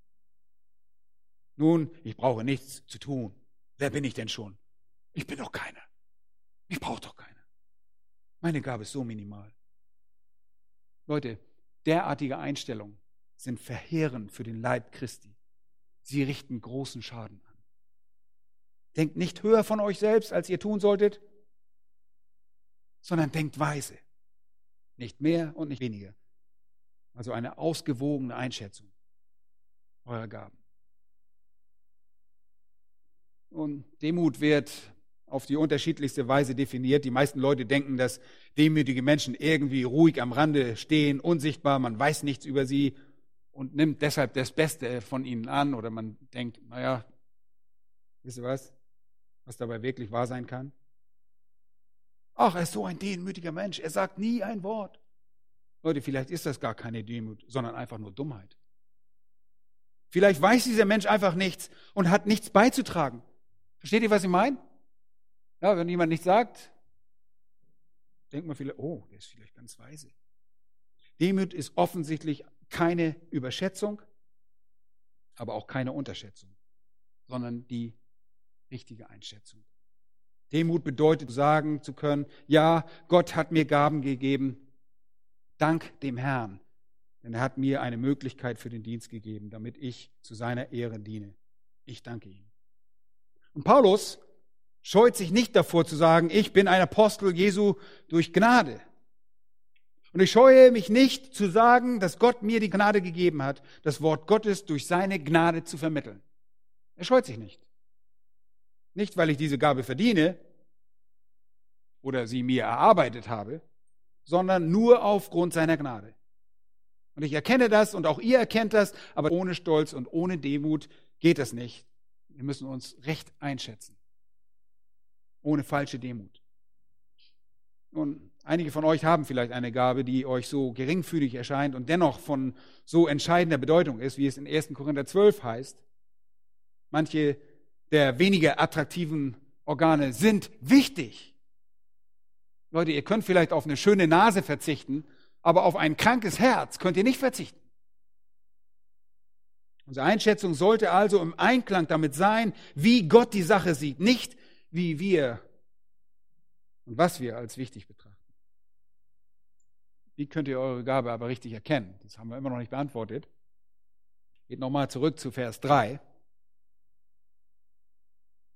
Nun, ich brauche nichts zu tun. Wer bin ich denn schon? Ich bin doch keiner. Ich brauche doch keiner. Meine Gabe ist so minimal. Leute, derartige Einstellungen sind verheerend für den Leib Christi. Sie richten großen Schaden an. Denkt nicht höher von euch selbst, als ihr tun solltet, sondern denkt weise. Nicht mehr und nicht weniger. Also eine ausgewogene Einschätzung eurer Gaben. Und Demut wird auf die unterschiedlichste Weise definiert. Die meisten Leute denken, dass demütige Menschen irgendwie ruhig am Rande stehen, unsichtbar, man weiß nichts über sie und nimmt deshalb das Beste von ihnen an. Oder man denkt, naja, wisst ihr was dabei wirklich wahr sein kann? Ach, er ist so ein demütiger Mensch, er sagt nie ein Wort. Leute, vielleicht ist das gar keine Demut, sondern einfach nur Dummheit. Vielleicht weiß dieser Mensch einfach nichts und hat nichts beizutragen. Versteht ihr, was ich meine? Ja, wenn jemand nichts sagt, denkt man vielleicht, oh, der ist vielleicht ganz weise. Demut ist offensichtlich keine Überschätzung, aber auch keine Unterschätzung, sondern die richtige Einschätzung. Demut bedeutet, sagen zu können, ja, Gott hat mir Gaben gegeben, dank dem Herrn, denn er hat mir eine Möglichkeit für den Dienst gegeben, damit ich zu seiner Ehre diene. Ich danke ihm. Und Paulus scheut sich nicht davor zu sagen, ich bin ein Apostel Jesu durch Gnade. Und ich scheue mich nicht zu sagen, dass Gott mir die Gnade gegeben hat, das Wort Gottes durch seine Gnade zu vermitteln. Er scheut sich nicht. Nicht, weil ich diese Gabe verdiene oder sie mir erarbeitet habe, sondern nur aufgrund seiner Gnade. Und ich erkenne das und auch ihr erkennt das, aber ohne Stolz und ohne Demut geht das nicht. Wir müssen uns recht einschätzen. Ohne falsche Demut. Und einige von euch haben vielleicht eine Gabe, die euch so geringfügig erscheint und dennoch von so entscheidender Bedeutung ist, wie es in 1. Korinther 12 heißt. Manche der weniger attraktiven Organe sind wichtig. Leute, ihr könnt vielleicht auf eine schöne Nase verzichten, aber auf ein krankes Herz könnt ihr nicht verzichten. Unsere Einschätzung sollte also im Einklang damit sein, wie Gott die Sache sieht, nicht wie wir und was wir als wichtig betrachten. Wie könnt ihr eure Gabe aber richtig erkennen? Das haben wir immer noch nicht beantwortet. Geht nochmal zurück zu Vers 3.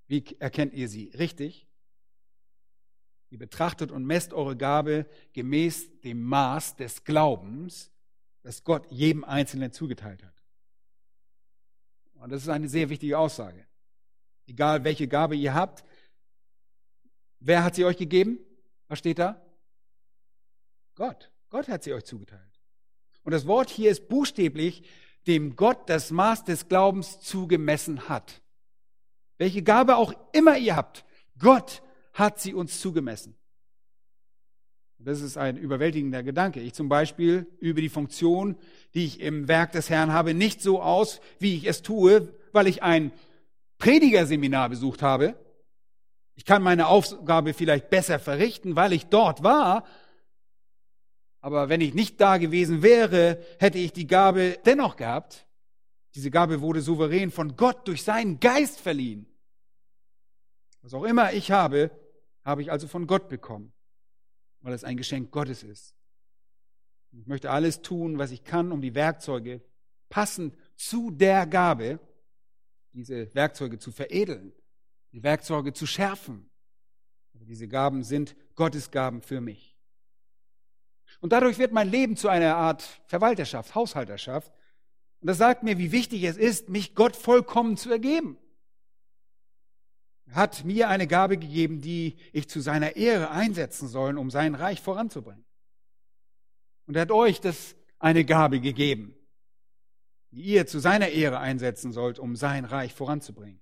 Wie erkennt ihr sie? Richtig. Ihr betrachtet und messt eure Gabe gemäß dem Maß des Glaubens, das Gott jedem Einzelnen zugeteilt hat. Und das ist eine sehr wichtige Aussage. Egal, welche Gabe ihr habt, wer hat sie euch gegeben? Was steht da? Gott. Gott hat sie euch zugeteilt. Und das Wort hier ist buchstäblich, dem Gott das Maß des Glaubens zugemessen hat. Welche Gabe auch immer ihr habt, Gott hat sie uns zugemessen. Das ist ein überwältigender Gedanke. Ich zum Beispiel übe die Funktion, die ich im Werk des Herrn habe, nicht so aus, wie ich es tue, weil ich ein Predigerseminar besucht habe. Ich kann meine Aufgabe vielleicht besser verrichten, weil ich dort war. Aber wenn ich nicht da gewesen wäre, hätte ich die Gabe dennoch gehabt. Diese Gabe wurde souverän von Gott durch seinen Geist verliehen. Was auch immer ich habe, habe ich also von Gott bekommen, weil es ein Geschenk Gottes ist. Ich möchte alles tun, was ich kann, um die Werkzeuge passend zu der Gabe, diese Werkzeuge zu veredeln, die Werkzeuge zu schärfen. Aber diese Gaben sind Gottes Gaben für mich. Und dadurch wird mein Leben zu einer Art Verwalterschaft, Haushalterschaft. Und das sagt mir, wie wichtig es ist, mich Gott vollkommen zu ergeben. Er hat mir eine Gabe gegeben, die ich zu seiner Ehre einsetzen soll, um sein Reich voranzubringen. Und er hat euch eine Gabe gegeben, die ihr zu seiner Ehre einsetzen sollt, um sein Reich voranzubringen.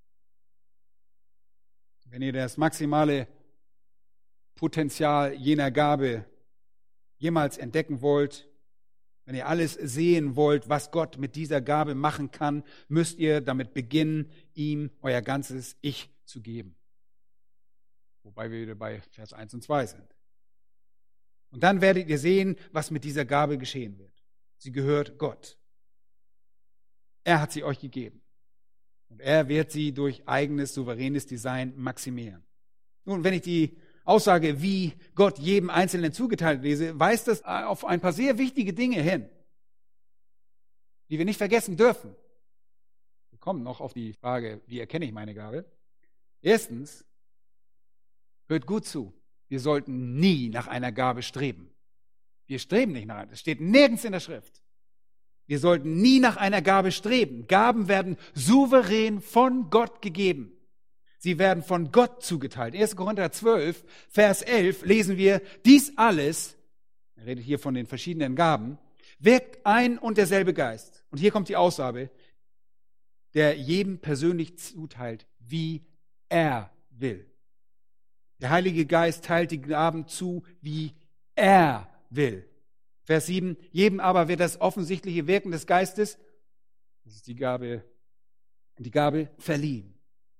Wenn ihr das maximale Potenzial jener Gabe jemals entdecken wollt, wenn ihr alles sehen wollt, was Gott mit dieser Gabe machen kann, müsst ihr damit beginnen, ihm euer ganzes Ich zu geben. Wobei wir wieder bei Vers 1 und 2 sind. Und dann werdet ihr sehen, was mit dieser Gabe geschehen wird. Sie gehört Gott. Er hat sie euch gegeben. Und er wird sie durch eigenes, souveränes Design maximieren. Nun, wenn ich die Aussage, wie Gott jedem Einzelnen zugeteilt lese, weist das auf ein paar sehr wichtige Dinge hin, die wir nicht vergessen dürfen. Wir kommen noch auf die Frage, wie erkenne ich meine Gabe? Erstens, hört gut zu, wir sollten nie nach einer Gabe streben. Wir streben nicht nach einer, das steht nirgends in der Schrift. Wir sollten nie nach einer Gabe streben. Gaben werden souverän von Gott gegeben. Sie werden von Gott zugeteilt. 1. Korinther 12, Vers 11 lesen wir, dies alles, er redet hier von den verschiedenen Gaben, wirkt ein und derselbe Geist. Und hier kommt die Aussage, der jedem persönlich zuteilt, wie er will. Der Heilige Geist teilt die Gaben zu, wie er will. Vers 7, jedem aber wird das offensichtliche Wirken des Geistes, das ist die Gabe verliehen.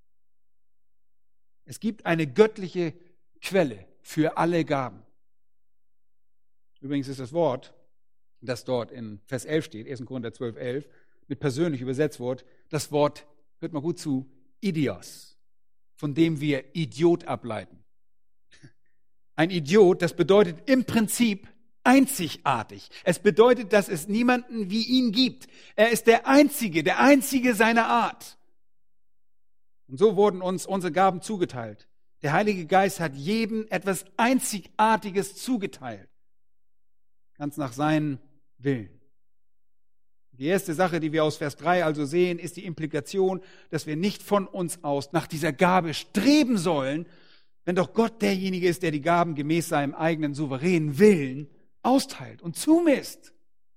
Es gibt eine göttliche Quelle für alle Gaben. Übrigens ist das Wort, das dort in Vers 11 steht, 1. Korinther 12, 11, mit persönlich übersetzt wird, das Wort, hört mal gut zu, Idios, von dem wir Idiot ableiten. Ein Idiot, das bedeutet im Prinzip einzigartig. Es bedeutet, dass es niemanden wie ihn gibt. Er ist der Einzige seiner Art. Und so wurden uns unsere Gaben zugeteilt. Der Heilige Geist hat jedem etwas Einzigartiges zugeteilt. Ganz nach seinem Willen. Die erste Sache, die wir aus Vers 3 also sehen, ist die Implikation, dass wir nicht von uns aus nach dieser Gabe streben sollen, wenn doch Gott derjenige ist, der die Gaben gemäß seinem eigenen souveränen Willen austeilt und zumisst.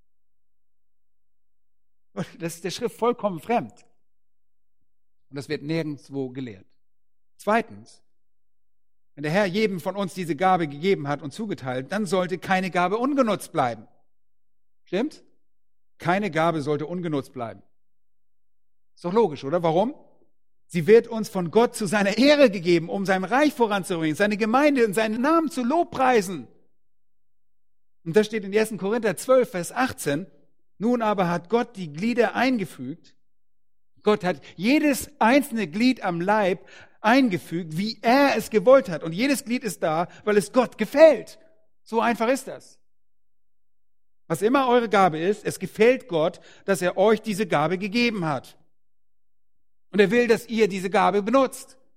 Das ist der Schrift vollkommen fremd. Und das wird nirgendwo gelehrt. Zweitens, wenn der Herr jedem von uns diese Gabe gegeben hat und zugeteilt, dann sollte keine Gabe ungenutzt bleiben. Stimmt? Keine Gabe sollte ungenutzt bleiben. Ist doch logisch, oder? Warum? Sie wird uns von Gott zu seiner Ehre gegeben, um sein Reich voranzubringen, seine Gemeinde und seinen Namen zu lobpreisen. Und das steht in 1. Korinther 12, Vers 18. Nun aber hat Gott die Glieder eingefügt. Gott hat jedes einzelne Glied am Leib eingefügt, wie er es gewollt hat. Und jedes Glied ist da, weil es Gott gefällt. So einfach ist das. Was immer eure Gabe ist, es gefällt Gott, dass er euch diese Gabe gegeben hat. Und er will, dass ihr diese Gabe benutzt.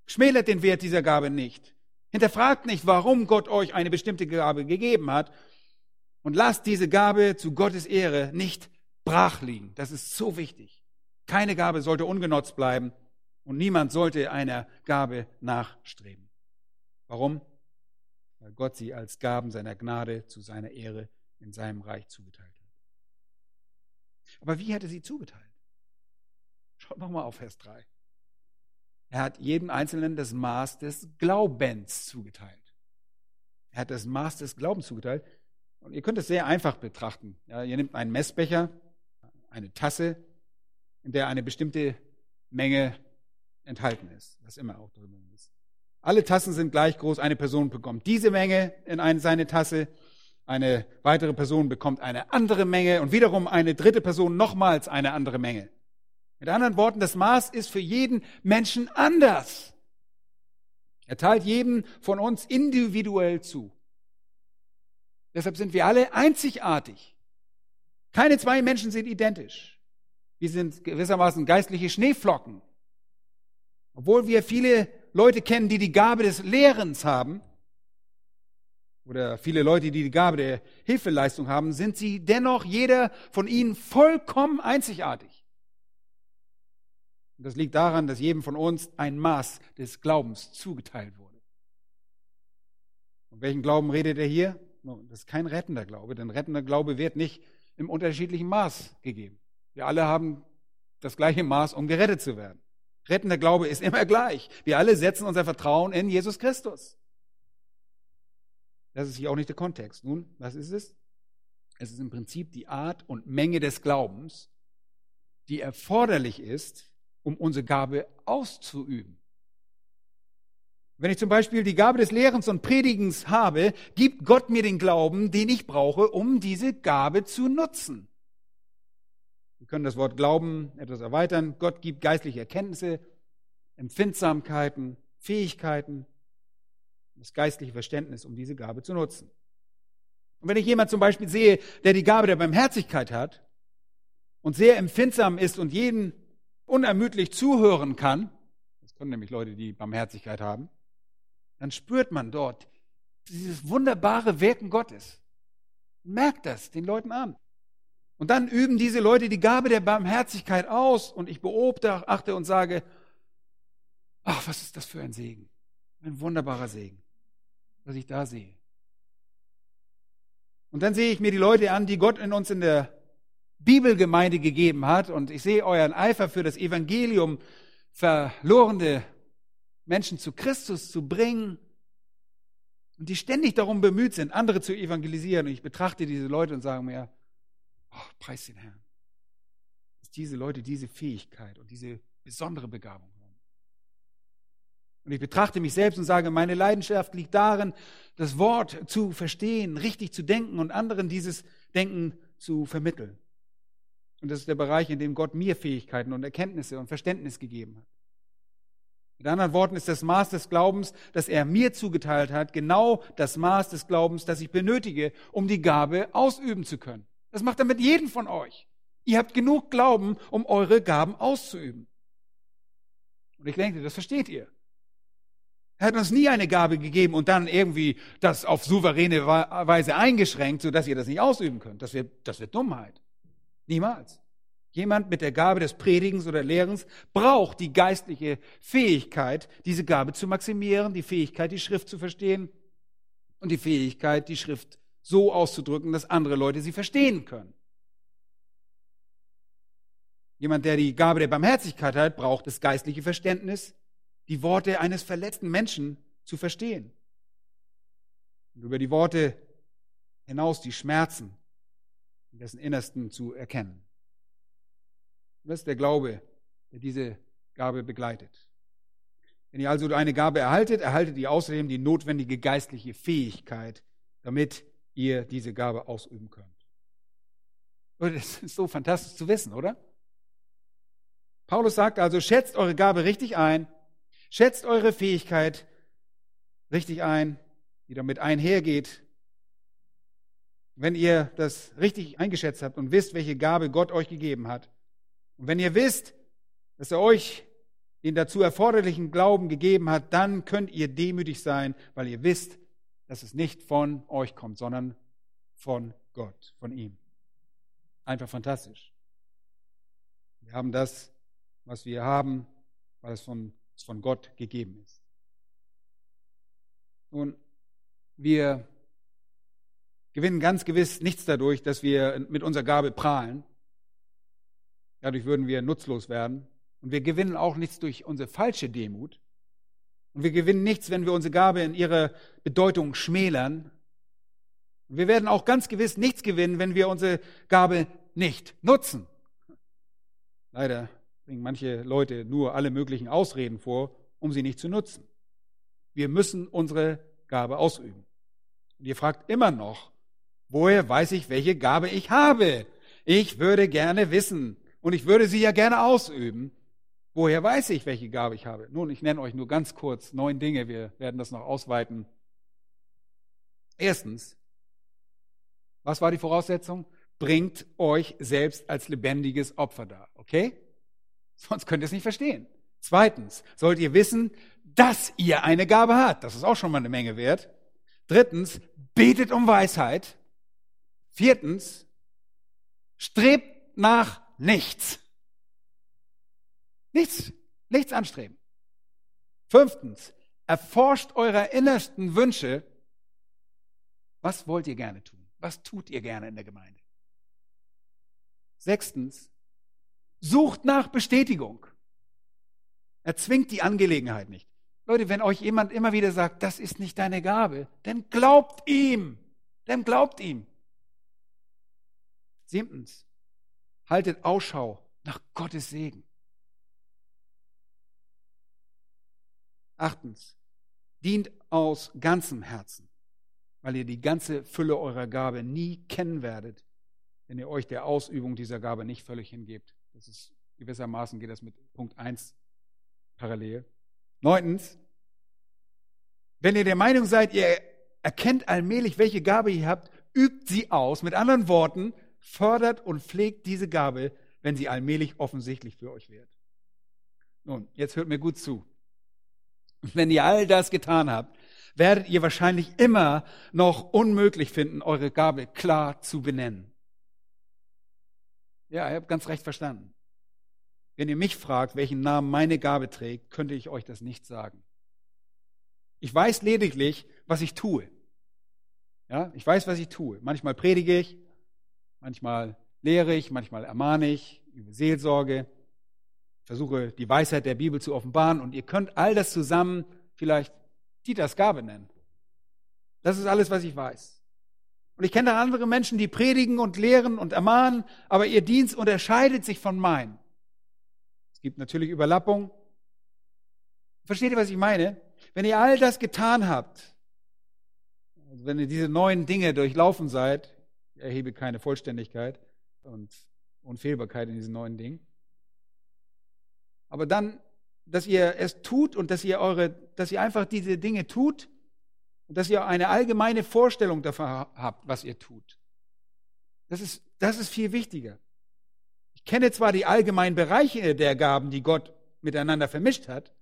Schmälert den Wert dieser Gabe nicht. Hinterfragt nicht, warum Gott euch eine bestimmte Gabe gegeben hat. Und lasst diese Gabe zu Gottes Ehre nicht brach liegen. Das ist so wichtig. Keine Gabe sollte ungenutzt bleiben und niemand sollte einer Gabe nachstreben. Warum? Weil Gott sie als Gaben seiner Gnade zu seiner Ehre in seinem Reich zugeteilt hat. Aber wie hat er sie zugeteilt? Schaut nochmal auf Vers 3. Er hat jedem Einzelnen das Maß des Glaubens zugeteilt. Er hat das Maß des Glaubens zugeteilt. Und ihr könnt es sehr einfach betrachten. Ja, ihr nehmt einen Messbecher, eine Tasse, in der eine bestimmte Menge enthalten ist, was immer auch drin ist. Alle Tassen sind gleich groß. Eine Person bekommt diese Menge in seine Tasse, eine weitere Person bekommt eine andere Menge und wiederum eine dritte Person nochmals eine andere Menge. Mit anderen Worten, das Maß ist für jeden Menschen anders. Er teilt jedem von uns individuell zu. Deshalb sind wir alle einzigartig. Keine zwei Menschen sind identisch. Wir sind gewissermaßen geistliche Schneeflocken. Obwohl wir viele Leute kennen, die die Gabe des Lehrens haben, oder viele Leute, die die Gabe der Hilfeleistung haben, sind sie dennoch jeder von ihnen vollkommen einzigartig. Und das liegt daran, dass jedem von uns ein Maß des Glaubens zugeteilt wurde. Von welchem Glauben redet er hier? Das ist kein rettender Glaube, denn rettender Glaube wird nicht im unterschiedlichen Maß gegeben. Wir alle haben das gleiche Maß, um gerettet zu werden. Rettender Glaube ist immer gleich. Wir alle setzen unser Vertrauen in Jesus Christus. Das ist hier auch nicht der Kontext. Nun, was ist es? Es ist im Prinzip die Art und Menge des Glaubens, die erforderlich ist, um unsere Gabe auszuüben. Wenn ich zum Beispiel die Gabe des Lehrens und Predigens habe, gibt Gott mir den Glauben, den ich brauche, um diese Gabe zu nutzen. Wir können das Wort Glauben etwas erweitern. Gott gibt geistliche Erkenntnisse, Empfindsamkeiten, Fähigkeiten, das geistliche Verständnis, um diese Gabe zu nutzen. Und wenn ich jemanden zum Beispiel sehe, der die Gabe der Barmherzigkeit hat und sehr empfindsam ist und jeden unermüdlich zuhören kann, das können nämlich Leute, die Barmherzigkeit haben, dann spürt man dort dieses wunderbare Wirken Gottes. Merkt das den Leuten an. Und dann üben diese Leute die Gabe der Barmherzigkeit aus und ich beobachte und sage, ach, was ist das für ein Segen. Ein wunderbarer Segen, was ich da sehe. Und dann sehe ich mir die Leute an, die Gott in uns in der Bibelgemeinde gegeben hat und ich sehe euren Eifer für das Evangelium, verlorene Menschen zu Christus zu bringen und die ständig darum bemüht sind, andere zu evangelisieren. Und ich betrachte diese Leute und sage mir, oh, preis den Herrn, dass diese Leute diese Fähigkeit und diese besondere Begabung haben. Und ich betrachte mich selbst und sage, meine Leidenschaft liegt darin, das Wort zu verstehen, richtig zu denken und anderen dieses Denken zu vermitteln. Und das ist der Bereich, in dem Gott mir Fähigkeiten und Erkenntnisse und Verständnis gegeben hat. Mit anderen Worten ist das Maß des Glaubens, das er mir zugeteilt hat, genau das Maß des Glaubens, das ich benötige, um die Gabe ausüben zu können. Das macht er mit jedem von euch. Ihr habt genug Glauben, um eure Gaben auszuüben. Und ich denke, das versteht ihr. Er hat uns nie eine Gabe gegeben und dann irgendwie das auf souveräne Weise eingeschränkt, sodass ihr das nicht ausüben könnt. Das wird Dummheit. Niemals. Jemand mit der Gabe des Predigens oder Lehrens braucht die geistliche Fähigkeit, diese Gabe zu maximieren, die Fähigkeit, die Schrift zu verstehen und die Fähigkeit, die Schrift so auszudrücken, dass andere Leute sie verstehen können. Jemand, der die Gabe der Barmherzigkeit hat, braucht das geistliche Verständnis, die Worte eines verletzten Menschen zu verstehen. Und über die Worte hinaus die Schmerzen in dessen Innersten zu erkennen. Das ist der Glaube, der diese Gabe begleitet. Wenn ihr also eine Gabe erhaltet, erhaltet ihr außerdem die notwendige geistliche Fähigkeit, damit ihr diese Gabe ausüben könnt. Und das ist so fantastisch zu wissen, oder? Paulus sagt also, schätzt eure Gabe richtig ein, schätzt eure Fähigkeit richtig ein, die damit einhergeht. Wenn ihr das richtig eingeschätzt habt und wisst, welche Gabe Gott euch gegeben hat, und wenn ihr wisst, dass er euch den dazu erforderlichen Glauben gegeben hat, dann könnt ihr demütig sein, weil ihr wisst, dass es nicht von euch kommt, sondern von Gott, von ihm. Einfach fantastisch. Wir haben das, was wir haben, weil es von Gott gegeben ist. Nun, wir gewinnen ganz gewiss nichts dadurch, dass wir mit unserer Gabe prahlen. Dadurch würden wir nutzlos werden. Und wir gewinnen auch nichts durch unsere falsche Demut. Und wir gewinnen nichts, wenn wir unsere Gabe in ihrer Bedeutung schmälern. Und wir werden auch ganz gewiss nichts gewinnen, wenn wir unsere Gabe nicht nutzen. Leider bringen manche Leute nur alle möglichen Ausreden vor, um sie nicht zu nutzen. Wir müssen unsere Gabe ausüben. Und ihr fragt immer noch, woher weiß ich, welche Gabe ich habe? Ich würde gerne wissen und ich würde sie ja gerne ausüben. Woher weiß ich, welche Gabe ich habe? Nun, ich nenne euch nur ganz kurz 9 Dinge, wir werden das noch ausweiten. Erstens, was war die Voraussetzung? Bringt euch selbst als lebendiges Opfer dar, okay? Sonst könnt ihr es nicht verstehen. Zweitens, sollt ihr wissen, dass ihr eine Gabe habt. Das ist auch schon mal eine Menge wert. Drittens, betet um Weisheit. Viertens, strebt nach nichts. Nichts anstreben. Fünftens, erforscht eure innersten Wünsche. Was wollt ihr gerne tun? Was tut ihr gerne in der Gemeinde? Sechstens, sucht nach Bestätigung. Erzwingt die Angelegenheit nicht. Leute, wenn euch jemand immer wieder sagt, das ist nicht deine Gabe, dann glaubt ihm. Dann glaubt ihm. Siebtens, haltet Ausschau nach Gottes Segen. Achtens, dient aus ganzem Herzen, weil ihr die ganze Fülle eurer Gabe nie kennen werdet, wenn ihr euch der Ausübung dieser Gabe nicht völlig hingebt. Das ist gewissermaßen, geht das mit Punkt 1 parallel. Neuntens, wenn ihr der Meinung seid, ihr erkennt allmählich, welche Gabe ihr habt, übt sie aus. Mit anderen Worten, fördert und pflegt diese Gabe, wenn sie allmählich offensichtlich für euch wird. Nun, jetzt hört mir gut zu. Wenn ihr all das getan habt, werdet ihr wahrscheinlich immer noch unmöglich finden, eure Gabe klar zu benennen. Ja, ihr habt ganz recht verstanden. Wenn ihr mich fragt, welchen Namen meine Gabe trägt, könnte ich euch das nicht sagen. Ich weiß lediglich, was ich tue. Ja, ich weiß, was ich tue. Manchmal predige ich, manchmal lehre ich, manchmal ermahne ich über Seelsorge. Versuche die Weisheit der Bibel zu offenbaren und ihr könnt all das zusammen vielleicht Dieters Gabe nennen. Das ist alles, was ich weiß. Und ich kenne da andere Menschen, die predigen und lehren und ermahnen, aber ihr Dienst unterscheidet sich von meinem. Es gibt natürlich Überlappung. Versteht ihr, was ich meine? Wenn ihr all das getan habt, also wenn ihr diese 9 Dinge durchlaufen seid, ich erhebe keine Vollständigkeit und Unfehlbarkeit in diesen 9 Dingen, aber dann, dass ihr es tut und dass ihr einfach diese Dinge tut und dass ihr eine allgemeine Vorstellung davon habt, was ihr tut. Das ist viel wichtiger. Ich kenne zwar die allgemeinen Bereiche der Gaben, die Gott miteinander vermischt hat,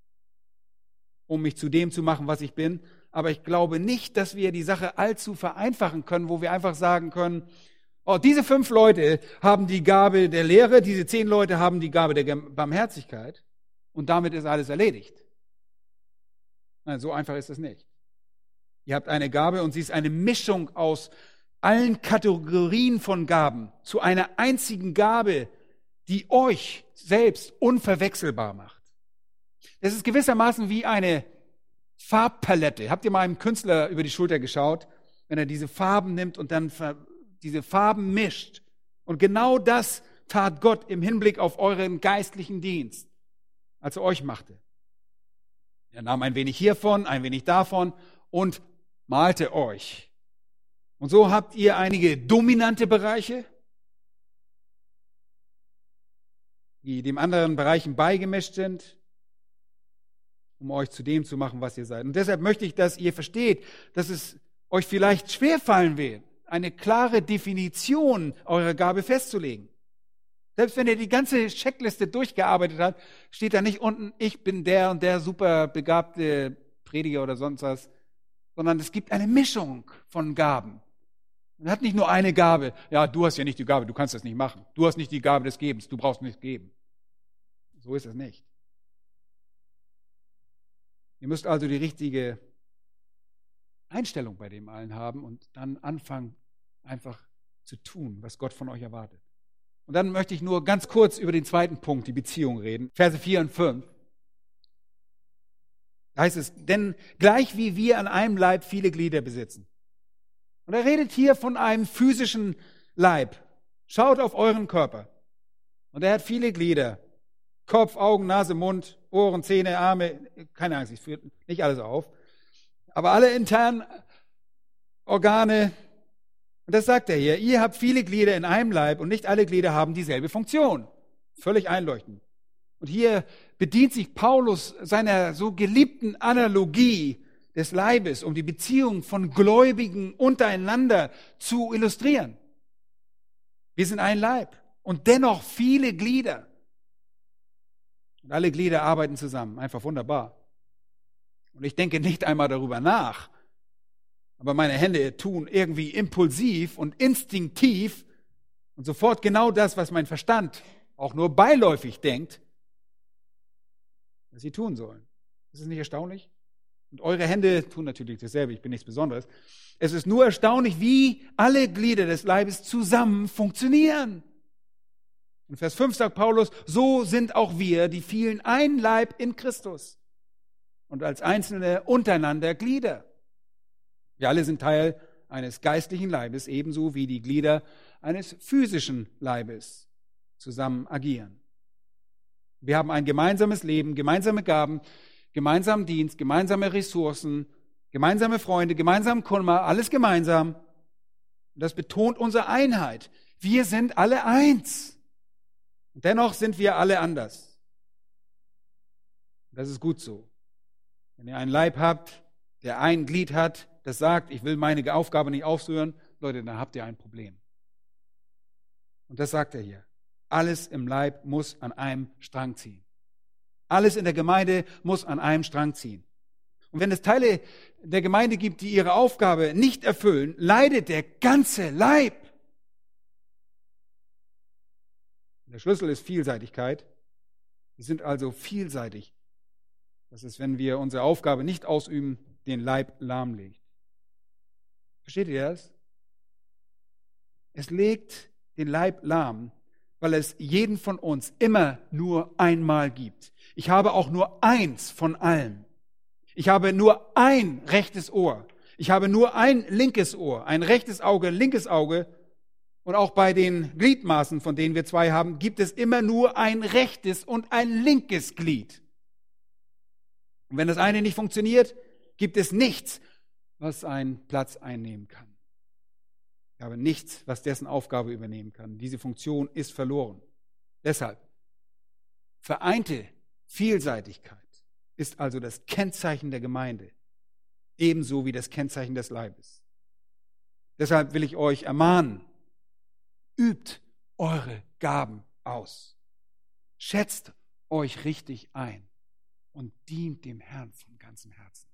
um mich zu dem zu machen, was ich bin, aber ich glaube nicht, dass wir die Sache allzu vereinfachen können, wo wir einfach sagen können, oh, diese 5 Leute haben die Gabe der Lehre, diese 10 Leute haben die Gabe der Barmherzigkeit und damit ist alles erledigt. Nein, so einfach ist es nicht. Ihr habt eine Gabe und sie ist eine Mischung aus allen Kategorien von Gaben zu einer einzigen Gabe, die euch selbst unverwechselbar macht. Es ist gewissermaßen wie eine Farbpalette. Habt ihr mal einem Künstler über die Schulter geschaut, wenn er diese Farben nimmt und dann diese Farben mischt? Und genau das tat Gott im Hinblick auf euren geistlichen Dienst, als er euch machte. Er nahm ein wenig hiervon, ein wenig davon und malte euch. Und so habt ihr einige dominante Bereiche, die dem anderen Bereichen beigemischt sind, um euch zu dem zu machen, was ihr seid. Und deshalb möchte ich, dass ihr versteht, dass es euch vielleicht schwerfallen wird, eine klare Definition eurer Gabe festzulegen. Selbst wenn er die ganze Checkliste durchgearbeitet hat, steht da nicht unten, ich bin der und der super begabte Prediger oder sonst was, sondern es gibt eine Mischung von Gaben. Man hat nicht nur eine Gabe. Ja, du hast ja nicht die Gabe, du kannst das nicht machen. Du hast nicht die Gabe des Gebens, du brauchst nicht geben. So ist es nicht. Ihr müsst also die richtige Einstellung bei dem allen haben und dann anfangen, einfach zu tun, was Gott von euch erwartet. Und dann möchte ich nur ganz kurz über den zweiten Punkt, die Beziehung, reden. Verse 4 und 5. Da heißt es, denn gleich wie wir an einem Leib viele Glieder besitzen. Und er redet hier von einem physischen Leib. Schaut auf euren Körper. Und er hat viele Glieder. Kopf, Augen, Nase, Mund, Ohren, Zähne, Arme. Keine Angst, ich führe nicht alles auf. Aber alle internen Organe. Und das sagt er hier. Ihr habt viele Glieder in einem Leib und nicht alle Glieder haben dieselbe Funktion. Völlig einleuchtend. Und hier bedient sich Paulus seiner so geliebten Analogie des Leibes, um die Beziehung von Gläubigen untereinander zu illustrieren. Wir sind ein Leib und dennoch viele Glieder. Und alle Glieder arbeiten zusammen. Einfach wunderbar. Und ich denke nicht einmal darüber nach, aber meine Hände tun irgendwie impulsiv und instinktiv und sofort genau das, was mein Verstand auch nur beiläufig denkt, was sie tun sollen. Ist es nicht erstaunlich? Und eure Hände tun natürlich dasselbe, ich bin nichts Besonderes. Es ist nur erstaunlich, wie alle Glieder des Leibes zusammen funktionieren. In Vers 5 sagt Paulus, so sind auch wir, die vielen, ein Leib in Christus und als einzelne untereinander Glieder. Wir alle sind Teil eines geistlichen Leibes, ebenso wie die Glieder eines physischen Leibes zusammen agieren. Wir haben ein gemeinsames Leben, gemeinsame Gaben, gemeinsamen Dienst, gemeinsame Ressourcen, gemeinsame Freunde, gemeinsamen Kummer, alles gemeinsam. Und das betont unsere Einheit. Wir sind alle eins. Und dennoch sind wir alle anders. Das ist gut so. Wenn ihr einen Leib habt, der ein Glied hat, das sagt, ich will meine Aufgabe nicht ausführen, Leute, dann habt ihr ein Problem. Und das sagt er hier. Alles im Leib muss an einem Strang ziehen. Alles in der Gemeinde muss an einem Strang ziehen. Und wenn es Teile der Gemeinde gibt, die ihre Aufgabe nicht erfüllen, leidet der ganze Leib. Der Schlüssel ist Vielseitigkeit. Wir sind also vielseitig. Das ist, wenn wir unsere Aufgabe nicht ausüben, den Leib lahmlegt. Versteht ihr das? Es legt den Leib lahm, weil es jeden von uns immer nur einmal gibt. Ich habe auch nur eins von allem. Ich habe nur ein rechtes Ohr. Ich habe nur ein linkes Ohr, ein rechtes Auge, linkes Auge. Und auch bei den Gliedmaßen, von denen wir zwei haben, gibt es immer nur ein rechtes und ein linkes Glied. Und wenn das eine nicht funktioniert, gibt es nichts, was einen Platz einnehmen kann. Ich habe nichts, was dessen Aufgabe übernehmen kann. Diese Funktion ist verloren. Deshalb, vereinte Vielseitigkeit ist also das Kennzeichen der Gemeinde, ebenso wie das Kennzeichen des Leibes. Deshalb will ich euch ermahnen, übt eure Gaben aus. Schätzt euch richtig ein und dient dem Herrn von ganzem Herzen.